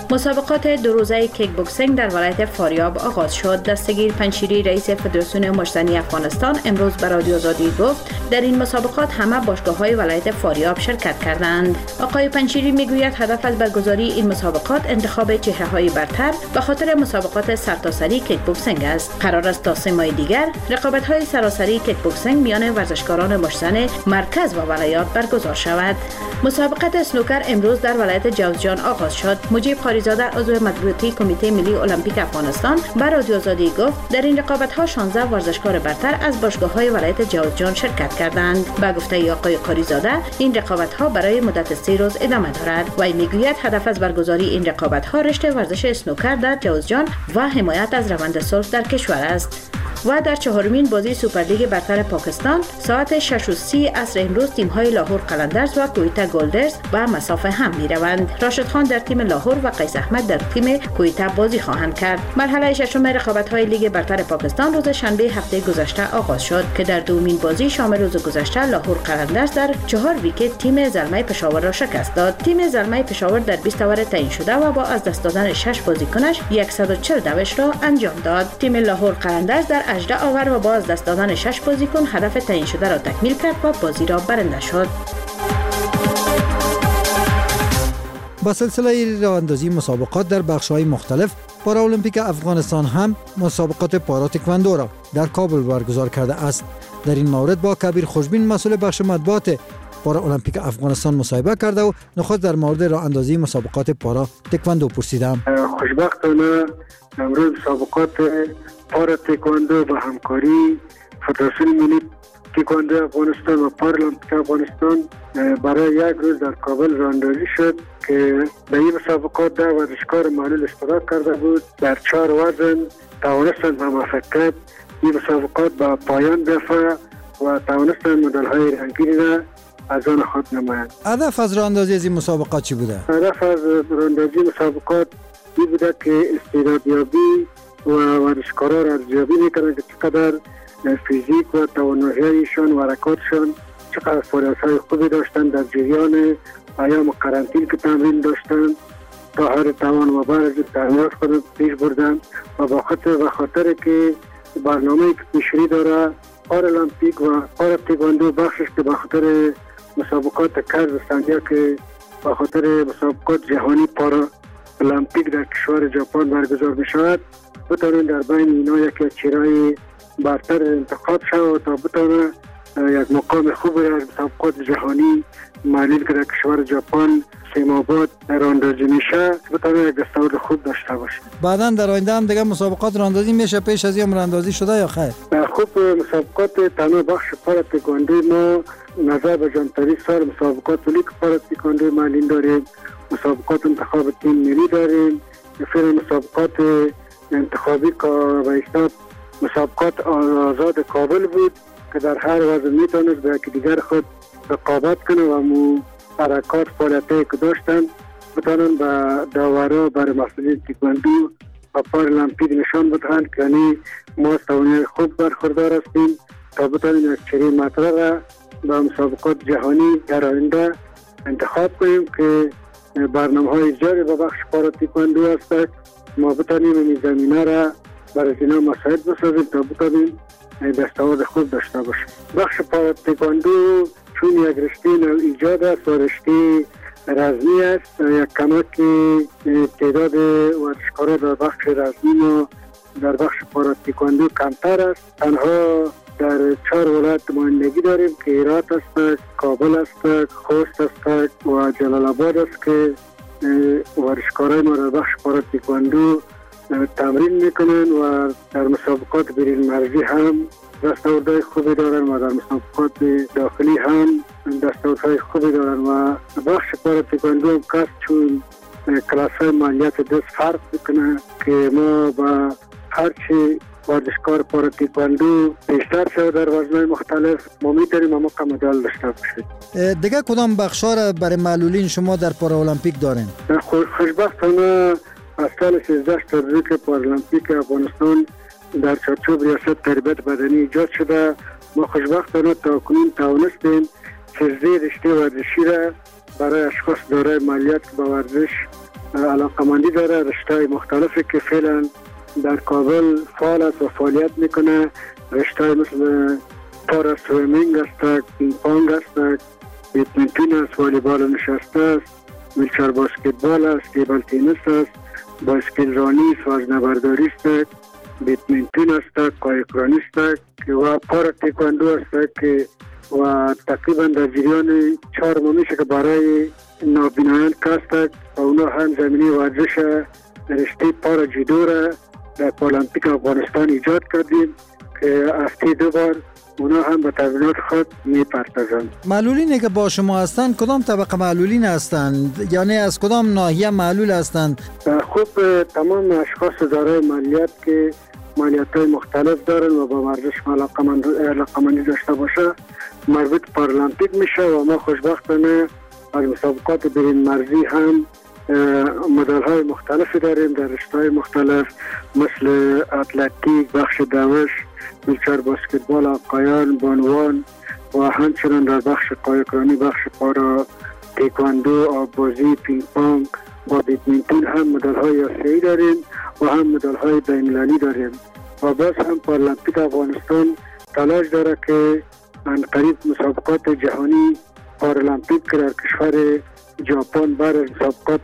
مسابقات دو روزه کیک بوکسینگ در ولایت فاریاب آغاز شد. دستگیر پنشیری رئیس فدراسیون مشتنی افغانستان امروز به رادیو آزادی گفت در این مسابقات همه باشگاه‌های ولایت فاریاب شرکت کردند. آقای پنشیری میگوید هدف از برگزاری این مسابقات انتخاب چهره‌های برتر به خاطر مسابقات سرتاسری کیک بوکسینگ است. قرار است تا سه ماه دیگر رقابت‌های سراسری کیک بوکسینگ میان ورزشکاران مشتن مرکز و ولایات برگزار شود. مسابقات اسنوکر امروز در ولایت جوزجان آغاز شد. مجیب قاریزاده عضو مطبوعاتی کمیته ملی المپیک افغانستان به رادیو آزادی گفت در این رقابت‌ها شانزده ورزشکار برتر از باشگاه‌های ولایت جوزجان شرکت کردند. به گفته آقای قاریزاده این رقابت‌ها برای مدت سه روز ادامه دارد. وی میگوید هدف از برگزاری این رقابت‌ها رشد ورزش اسنوکر در جوزجان و حمایت از روند صلح در کشور است. و در چهارمین بازی سوپرلیگ برتر پاکستان ساعت شش و سی عصر امروز تیم‌های لاهور قلندرز و کویتا گلدرز به مسافه هم می‌روند. راشد خان در تیم لاهور و قیس احمد در تیم کویتا بازی خواهند کرد. مرحله ششم رقابت‌های لیگ برتر پاکستان روز شنبه هفته گذشته آغاز شد که در دومین بازی شام روز گذشته لاهور قلندرز در چهار ویکت تیم زلمه پشاور را شکست داد. تیم زلمه پشاور در بیست اوور تعیین شده و با از دست دادن شش بازیکنش صد و چهل دوش را انجام داد. تیم لاهور قلندرز در هجده اوور و با از دست دادن شش بازیکن هدف تعیین شده را تکمیل کرد و بازی را برنده شد.
با سلسله راه‌اندازی مسابقات در بخش‌های مختلف پارالمپیک افغانستان هم مسابقات پارا تکواندو را در کابل برگزار کرده است. در این مورد با کبیر خوشبین مسئول بخش مطبوعات پارالمپیک افغانستان مصاحبه کرده و نخست در مورد راه‌اندازی مسابقات پارا تکواندو پرسیدم.
خوشبختانه امروز مسابقات پارا تکواندو با همکاری فدراسیون ملی تکواندو افغانستان و پارالمپیک افغانستان برای یک روز در کابل راه‌اندازی شد که به این مسابقات ده ورزشکار معلول اشتراک کرده بود. در چهار وزن توانستند با موفقیت این مسابقات به پایان برسند و توانستند مدال‌های رنگین را از آن خود نمایند.
هدف از راه‌اندازی از این مسابقات چی بوده؟
هدف از راه‌اندازی مسابقات این بوده که استعدادیابی و ورزشکارا را ارزیابی میکنند که چقدر فیزیک و تواناییشان و حرکاتشان چقدر فعالیت‌های خوبی داشتند در جریان ایام قرنطینه که تمرین داشتند تا هر توان و برز تمرینات خود پیش بردند و با خاطر و خاطر که برنامه‌ای که پیشری داره پارالمپیک و پارا تکواندو بخشش که با خاطر مسابقات کرز سنیا که با خاطر مسابقات جهانی پارا المپیک در کشور ژاپن برگزار می شود بتوانند در بین اینا یکی از چهره‌های برتر انتخاب شود تا بتوانند یک مقام خوب را از مسابقات جهانی معلول که در کشور ژاپن سه ماه بعد راه‌اندازی میشه بتوانند یک دستاورد خوب داشته باشه.
بعداً در آینده هم دیگه مسابقات راه‌اندازی میشه، پیش از این راه‌اندازی شده یا خیر؟
خوب مسابقات تنها بخش پارا تکواندو ما نظر به جانتری سال مسابقات لیگ پارا تکواندو معلول داریم، مسابقات انتخاب تیم ملی داریم، فعلا مسابقات انتخابی که به حساب مسابقات آزاد کابل بود که در هر وزن میتونست به یکی دیگر خود رقابت کنه و مو حرکات فعالیتی که داشتن بتونن به داورا برای مسئولین تکواندو و پارالمپیک نشان بدهند که یعنی ما از توانایی خوب برخوردار هستیم تا بتونیم یک چهره مطرح را به مسابقات جهانی در آینده انتخاب کنیم که برنامه‌های زیادی به بخش پارا تکواندو هست. ما بتونیم این زمینه را برای اینا مساعد بسازیم تا بتونیم دستاورد خوب داشته باشیم. بخش پارا تکواندو چون یک رشته نو ایجاد است و رشته رزمی است، یک کمک تعداد ورزشکاران در بخش رزمی ما در بخش پارا تکواندو کمتر است. تنها در چهار ولایت نمایندگی داریم که هرات است، کابل است، خوست است و جلال آباد است که ورزشکارای ما در بخش پارا تکواندو تمرین میکنن و در مسابقات بیرون مرزی هم دستاوردهای خوبی دارن و در مسابقات داخلی هم دستاوردهای خوبی دارن و بخش پارا تکواندو هم کس چون کلاس‌های مالیات دست فرق میکنه که ما با هرچی ورزشکار پارا تکواندو بیشتر شد در وزن‌های مختلف ما میتونیم اما مدال داشته باشیم.
دیگه کدام بخش‌ها را برای معلولین شما در پارالمپیک دارین؟
خوشبختانه از سال سیزده تا که پارالمپیک افغانستان در چارچوب ریاست تربیت بدنی ایجاد شده ما خوشبختانه تا کنون توانستیم سیزده رشته ورزشی را برای اشخاص دارای مالیات که به ورزش علاقمندی داره. رشته مختلفی که فعلا در کابل فعال است و فعالیت میکنه، رشته مثل پارا سویمینگ است، پینگ پونگ است، بیدمینتون است، والیبال نشسته است، ویلچر باسکتبال است، تیبل تنیس است، بایسکل رانی است، وزنه‌برداری است، بیدمینتون است، قایق رانی است و پارا تکواندو است که و تقریبا در جریان چهار ماه میشه که برای نابینایان کاست و اونا هم زمینه ورزش رشته پارا جودو را در المپیک افغانستان ایجاد کردیم که هفته دو بار اونا هم به تمرینات خود میپردازند.
معلولینی که با شما هستند کدام طبقه معلولین هستند؟ یعنی از کدام ناحیه معلول هستند؟
خوب تمام اشخاص دارای مالیات که مالیات‌های مختلف دارن و با ورزش علاقه‌مندی داشته باشه مربوط به المپیک میشه و ما خوشبختانه از مسابقات برین مرزی هم مدال‌های مختلفی داریم در رشته‌های مختلف مثل اتلتیک، بخش دوش، ویلچر باسکتبال، آقایان، بانوان و همچنین در بخش قایقرانی، بخش پارا تکواندو، آببازی، پینگ پونگ و بیدمینتون هم مدال‌های آسیایی داریم و هم مدال‌های بین‌المللی داریم و باز هم المپیک افغانستان تلاش داره که ان قریب مسابقات جهانی پارالمپیک که در کشور ژاپن بعد از مسابقات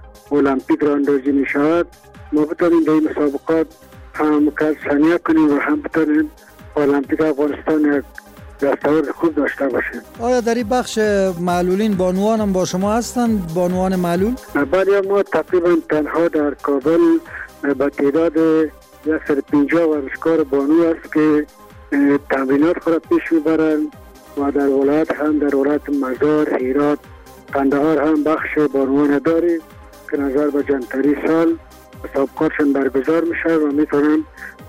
المپیک را اندازی می شود ما بتانیم در این مسابقات هم کسانیه کنیم و هم بتانیم المپیک افغانستان یک دستاورد خوب داشته باشیم.
آیا در این بخش معلولین بانوان هم با شما هستند؟ بانوان معلول؟
بله، ما تقریبا تنها در کابل با تعداد یک سر پنجاه ورزشکار بانو است که تمرینات خود پیش میبرند و در ولایت هم در ولایت مزار، هرات، قندهار هم بخش بانوان داریم که نظر به جنتری سال مسابقاتشون برگزار میشه و میتونن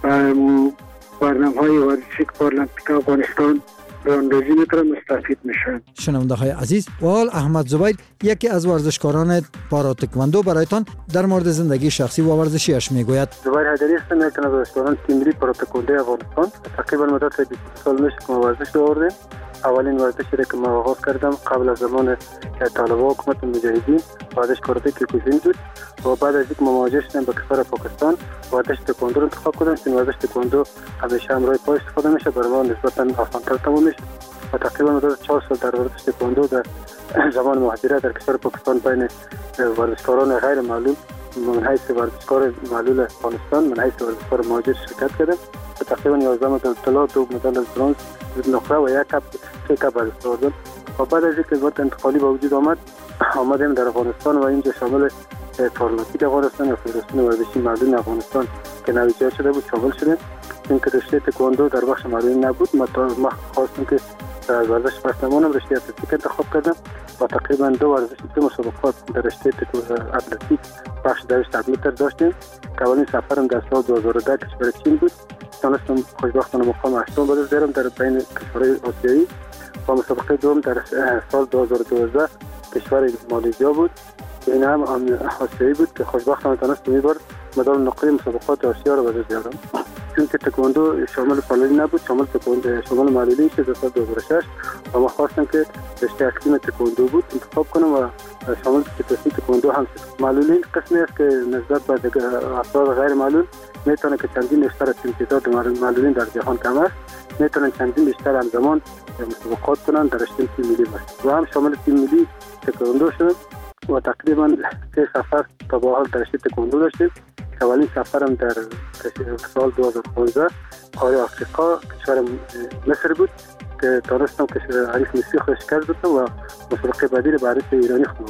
برنامه‌های ورزشی که پارالمپیک افغانستان راندازی میکنن مستفید میشن.
شنونده های عزیز، و حال احمد زبیر یکی از ورزشکاران پارا تکواندو برایتان در مورد زندگی شخصی و ورزشیش میگوید.
زبیر حیدری هستم، یک از ورزشکاران تیم ملی پارا تکواندو افغانستان. تقریبا مدت بیست سال میشه که ورزش آوردیم. اولین ورزشی را که من آغاز کردم قبل از زمان طالبان و حکومت مجاهدین ورزش کاراته کیکوزین بود و بعد از اینکه مواجه شدم با کشور پاکستان ورزش تکواندو را انتخاب کردم. این ورزش تکواندو همیشه همراه پای استفاده میشه، برای ما نسبتا آسان‌تر تمام میشه و تقریبا مدت چهار سال در ورزش تکواندو در زمان مهاجرت در کشور پاکستان بین ورزشکاران غیر معلول من حیث ورزشکار معلول افغانستان من حیث ورزشکار مهاجر شرکت کردم و تقریبا یازده مدال طلا، دو مدال از برنز، یک نقره و یک کپ سه کپ از آوردم و بعد از اینکه وقت انتقالی به وجود آمد آمدیم در افغانستان و اینجا شامل پارالمپیک افغانستان و فدراسیون ورزشی معلولین افغانستان که نوی جای شده بود شامل شدیم. اینکه رشته تکواندو در بخش معلولین نبود، ما ما خواستیم که در ورزش پسنمانم رشته اتلتیک انتخاب کردم و تقریبا دو ورزش دو مسابقات در رشته اتلتیک بخش دویست متر داشتیم. اولین سفرم در سال دو هزار و ده کشور چین بود. تونستم خوشبختانه مقام هشتم به دست بیارم در بین کشورهای آسیایی و مسابقه دوم در سال دو هزار و دوازده کشور مالزیا بود. این هم آسیایی بود که خوشبختانه تونستم این بار مدال نقره مسابقات آسیا را به دست بیارم. چون که تکواندو شامل معلولین نبود، شامل تکواندو شامل معلولین شد در سال دو هزار و شش و ما خواستم که رشته اصلی تکواندو بود انتخاب کنم و شامل تکواندو هم شد. معلولین قسمی است که نسبت به افراد غیر معلول میتونه که چندین بیشتر از تعداد معلولین در جهان کم است، میتونن چندین بیشتر همزمان مسابقات کنن در رشته تیم ملی باشه و هم شامل تیم ملی تکواندو شد و تقریبا سه سفر تا به حال در رشته تکواندو داشتیم. اولین سفرم در سال دو هزار و پانزده قاره آفریقا کشور مصر بود که تونستم کشور حریف مصری خود شکست بدم و مسابقه بعدی را به حریف ایرانی خود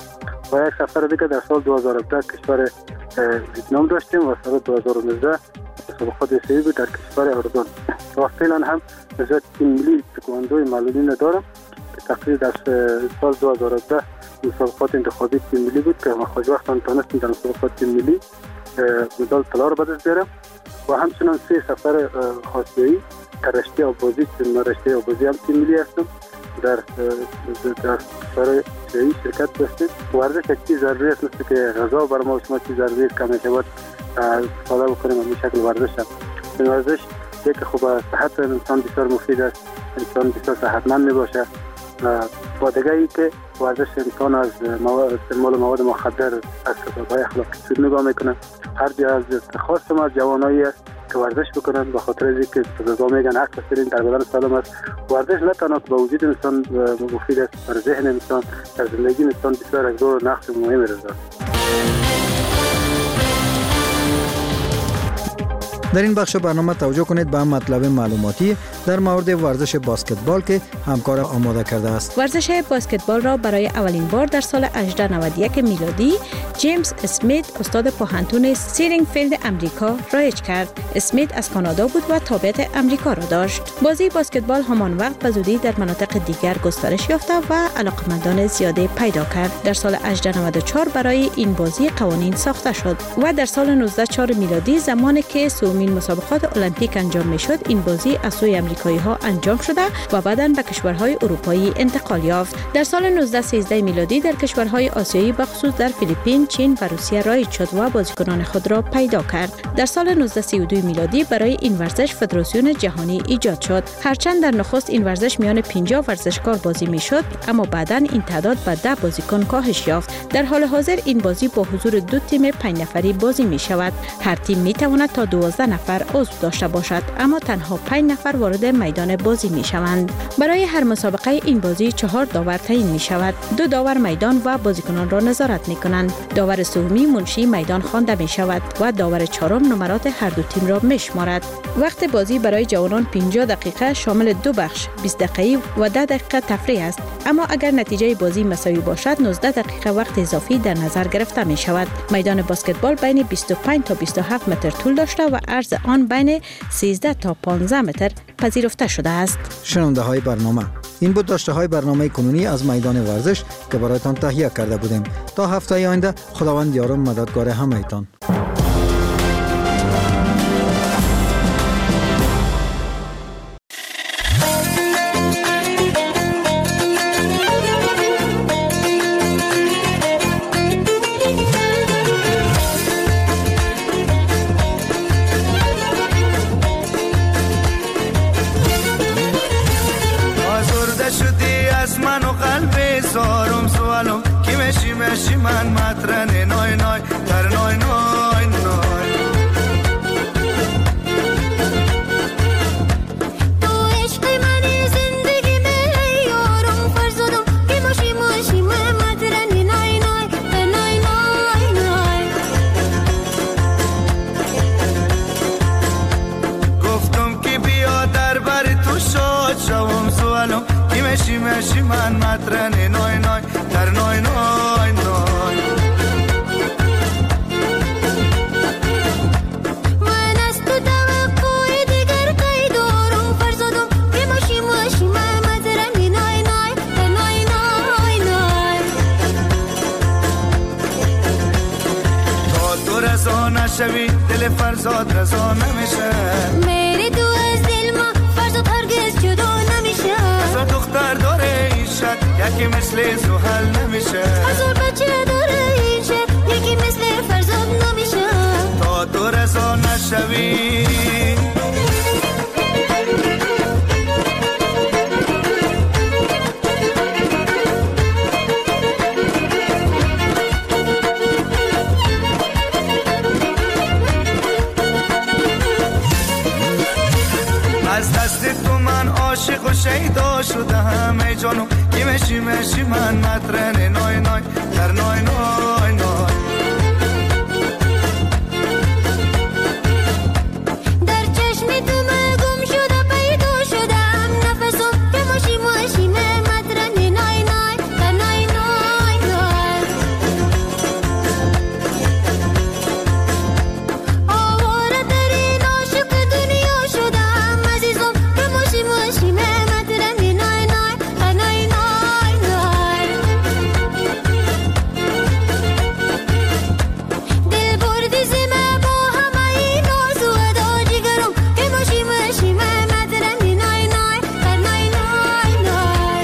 و یک سفر دیگه در سال دو هزار و هفده کشور ویتنام داشتیم و سال دو هزار و نوزده مسابقات آسیایی بود در کشور اردن و فعلا هم نسبت تیم ملی تکواندو معلولین دارم که تقریبا در سال دو هزار و هفده مسابقات انتخابی تیم ملی بود که ما خوشبختانه تونستیم در مسابقات تیم ملی مدال طلا را به دست بیارم و همچنان سه سفر آسیایی در رشته آببازی که رشته آببازی هم تیم ملی هستم در در کشور آسیایی شرکت داشتیم. ورزش یک چیز ضروری است، مثل که غذا برای ما شما چیز ضروری است که همیشه باید استفاده بکنیم و به شکل ورزش هم. این ورزش یک خوب صحت انسان بسیار مفید است، انسان بسیار صحتمند می باشه و دیگه ای که ورزش انسان از مواد استعمال مواد مخدر از سبب‌های اخلاقی سود نگاه میکنه. هر جا از خواست ما جوانایی است که ورزش بکنن، به خاطر اینکه سببا میگن اصل سرین در بدن سالم است. ورزش نه تنها به وجود انسان مفید است، در ذهن انسان، در زندگی انسان بسیار از دور نقش مهمی دارد.
در این بخش برنامه توجه کنید به مطلب معلوماتی در مورد ورزش باسکتبال که همکار آماده کرده است.
ورزش باسکتبال را برای اولین بار در سال هزار و هشتصد و نود و یک میلادی جیمز اسمیت استاد پوهنتون سیرینگفیلد امریکا رایج کرد. اسمیت از کانادا بود و تابعیت امریکا را داشت. بازی باسکتبال همان وقت به زودی در مناطق دیگر گسترش یافت و علاقمندان زیاده پیدا کرد. در سال هزار و نود و چهار برای این بازی قوانین ساخته شد و در سال نوزده صد و چهار میلادی زمانی که سومین مسابقات المپیک انجام میشد، این بازی از سوی امریکایی ها انجام شده و بعداً به کشورهای اروپایی انتقال یافت. در سال نوزده صد و سیزده میلادی در کشورهای آسیایی به خصوص در فیلیپین، چین و روسیه رایج شد و بازیکنان خود را پیدا کرد. در سال نوزده صد و سی و دو میلادی برای این ورزش فدراسیون جهانی ایجاد شد. هرچند در نخست این ورزش میان پنجاه ورزشکار بازی میشد، اما بعداً این تعداد به ده بازیکن کاهش یافت. در حال حاضر این بازی با حضور دو تیم پنج نفری بازی می شود. هر تیم می تواند تا دوازده نفر عضو داشته باشد، اما تنها پنج نفر وارد میدان بازی می شوند. برای هر مسابقه این بازی چهار داور تعیین می شود. دو داور میدان و بازیکنان را نظارت می کنند. داور سومی منشی میدان خوانده می شود و داور چهارم نمرات هر دو تیم را می شمارد. وقت بازی برای جوانان پنجاه دقیقه شامل دو بخش بیست دقیقه و ده دقیقه تفریح است، اما اگر نتیجه بازی مساوی باشد نوزده دقیقه وقت اضافی در نظر گرفته می شود. میدان باسکتبال بین بیست و پنج تا بیست و هفت متر طول داشته و عرض آن بین سیزده تا پانزده متر پذیرفته شده است.
شنونده های برنامه، این بود داشته های برنامه کنونی از میدان ورزش که برایتان تهیه کرده بودیم. تا هفته آینده خداوند یار و مددگار همه‌تان.
سارم سوالم کی مشی مشی من مطرنه نای نای در نای نای نای
تو عشق منی زندگی می یارم فرزادم کی مشی مشی من مطرنه نای نای در نای نای نای
گفتم کی بیا در بر تو شاد شوم سوالم کی مشی مشی من مطرنه نای نای در نای نای نای
من از تو توقع دیگر کی دارم فرزادم کی مشی مشی من مطرنه نای نای در نای نای نای
تا تو رضا نشوی دل فرزاد رضا نمیشه
میری تو از دل ما فرزاد هرگز جدا نمیشه
هزار دختر داره این شد یکی مثل زحل نمیشه
هزار بچه داره این شد یکی مثل فرزاد نمیشه
تا تو رضا نشوی از دست تو من عاشق و شیدا شدم ای جانو کی مشی مشی من مطرنه نای نای در نای نای نای
در چشم تو من گم شده پیدا شدم نفسم که مشی مشی من مطرنه نای نای در نای نای نای آواره ترین عاشق دنیا شدم عزیزم که مشی مشی من مطرنه نای نای در نای نای نای دل بردی زمه با همه این ناز و ادا جگرم که مشی مشی من مطرنه نای نای در نای نای نای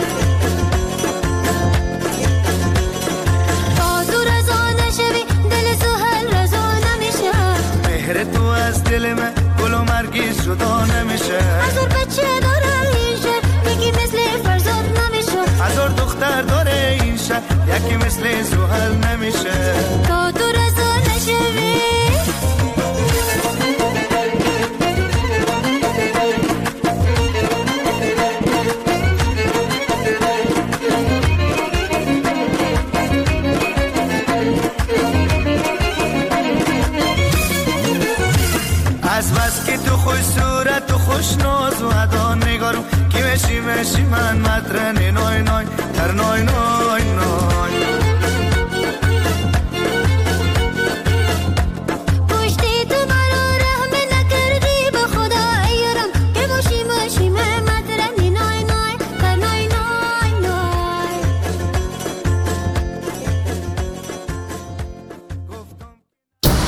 تا تو رضا نشوی دل سهل رضا نمیشه
مهر تو از دل من گل و مرگیز جدا نمیشه
هزار بچه داره این شهر یکی مثل فرزاد نمیشه
هزار دختر داره این شهر مثل زحل نمیشه
تا تو رسوا نشوی
از بس که تو خوش صورت و خوش ناز و ادا نگارم که مشی مشی من مطرح نای نای تر نای نای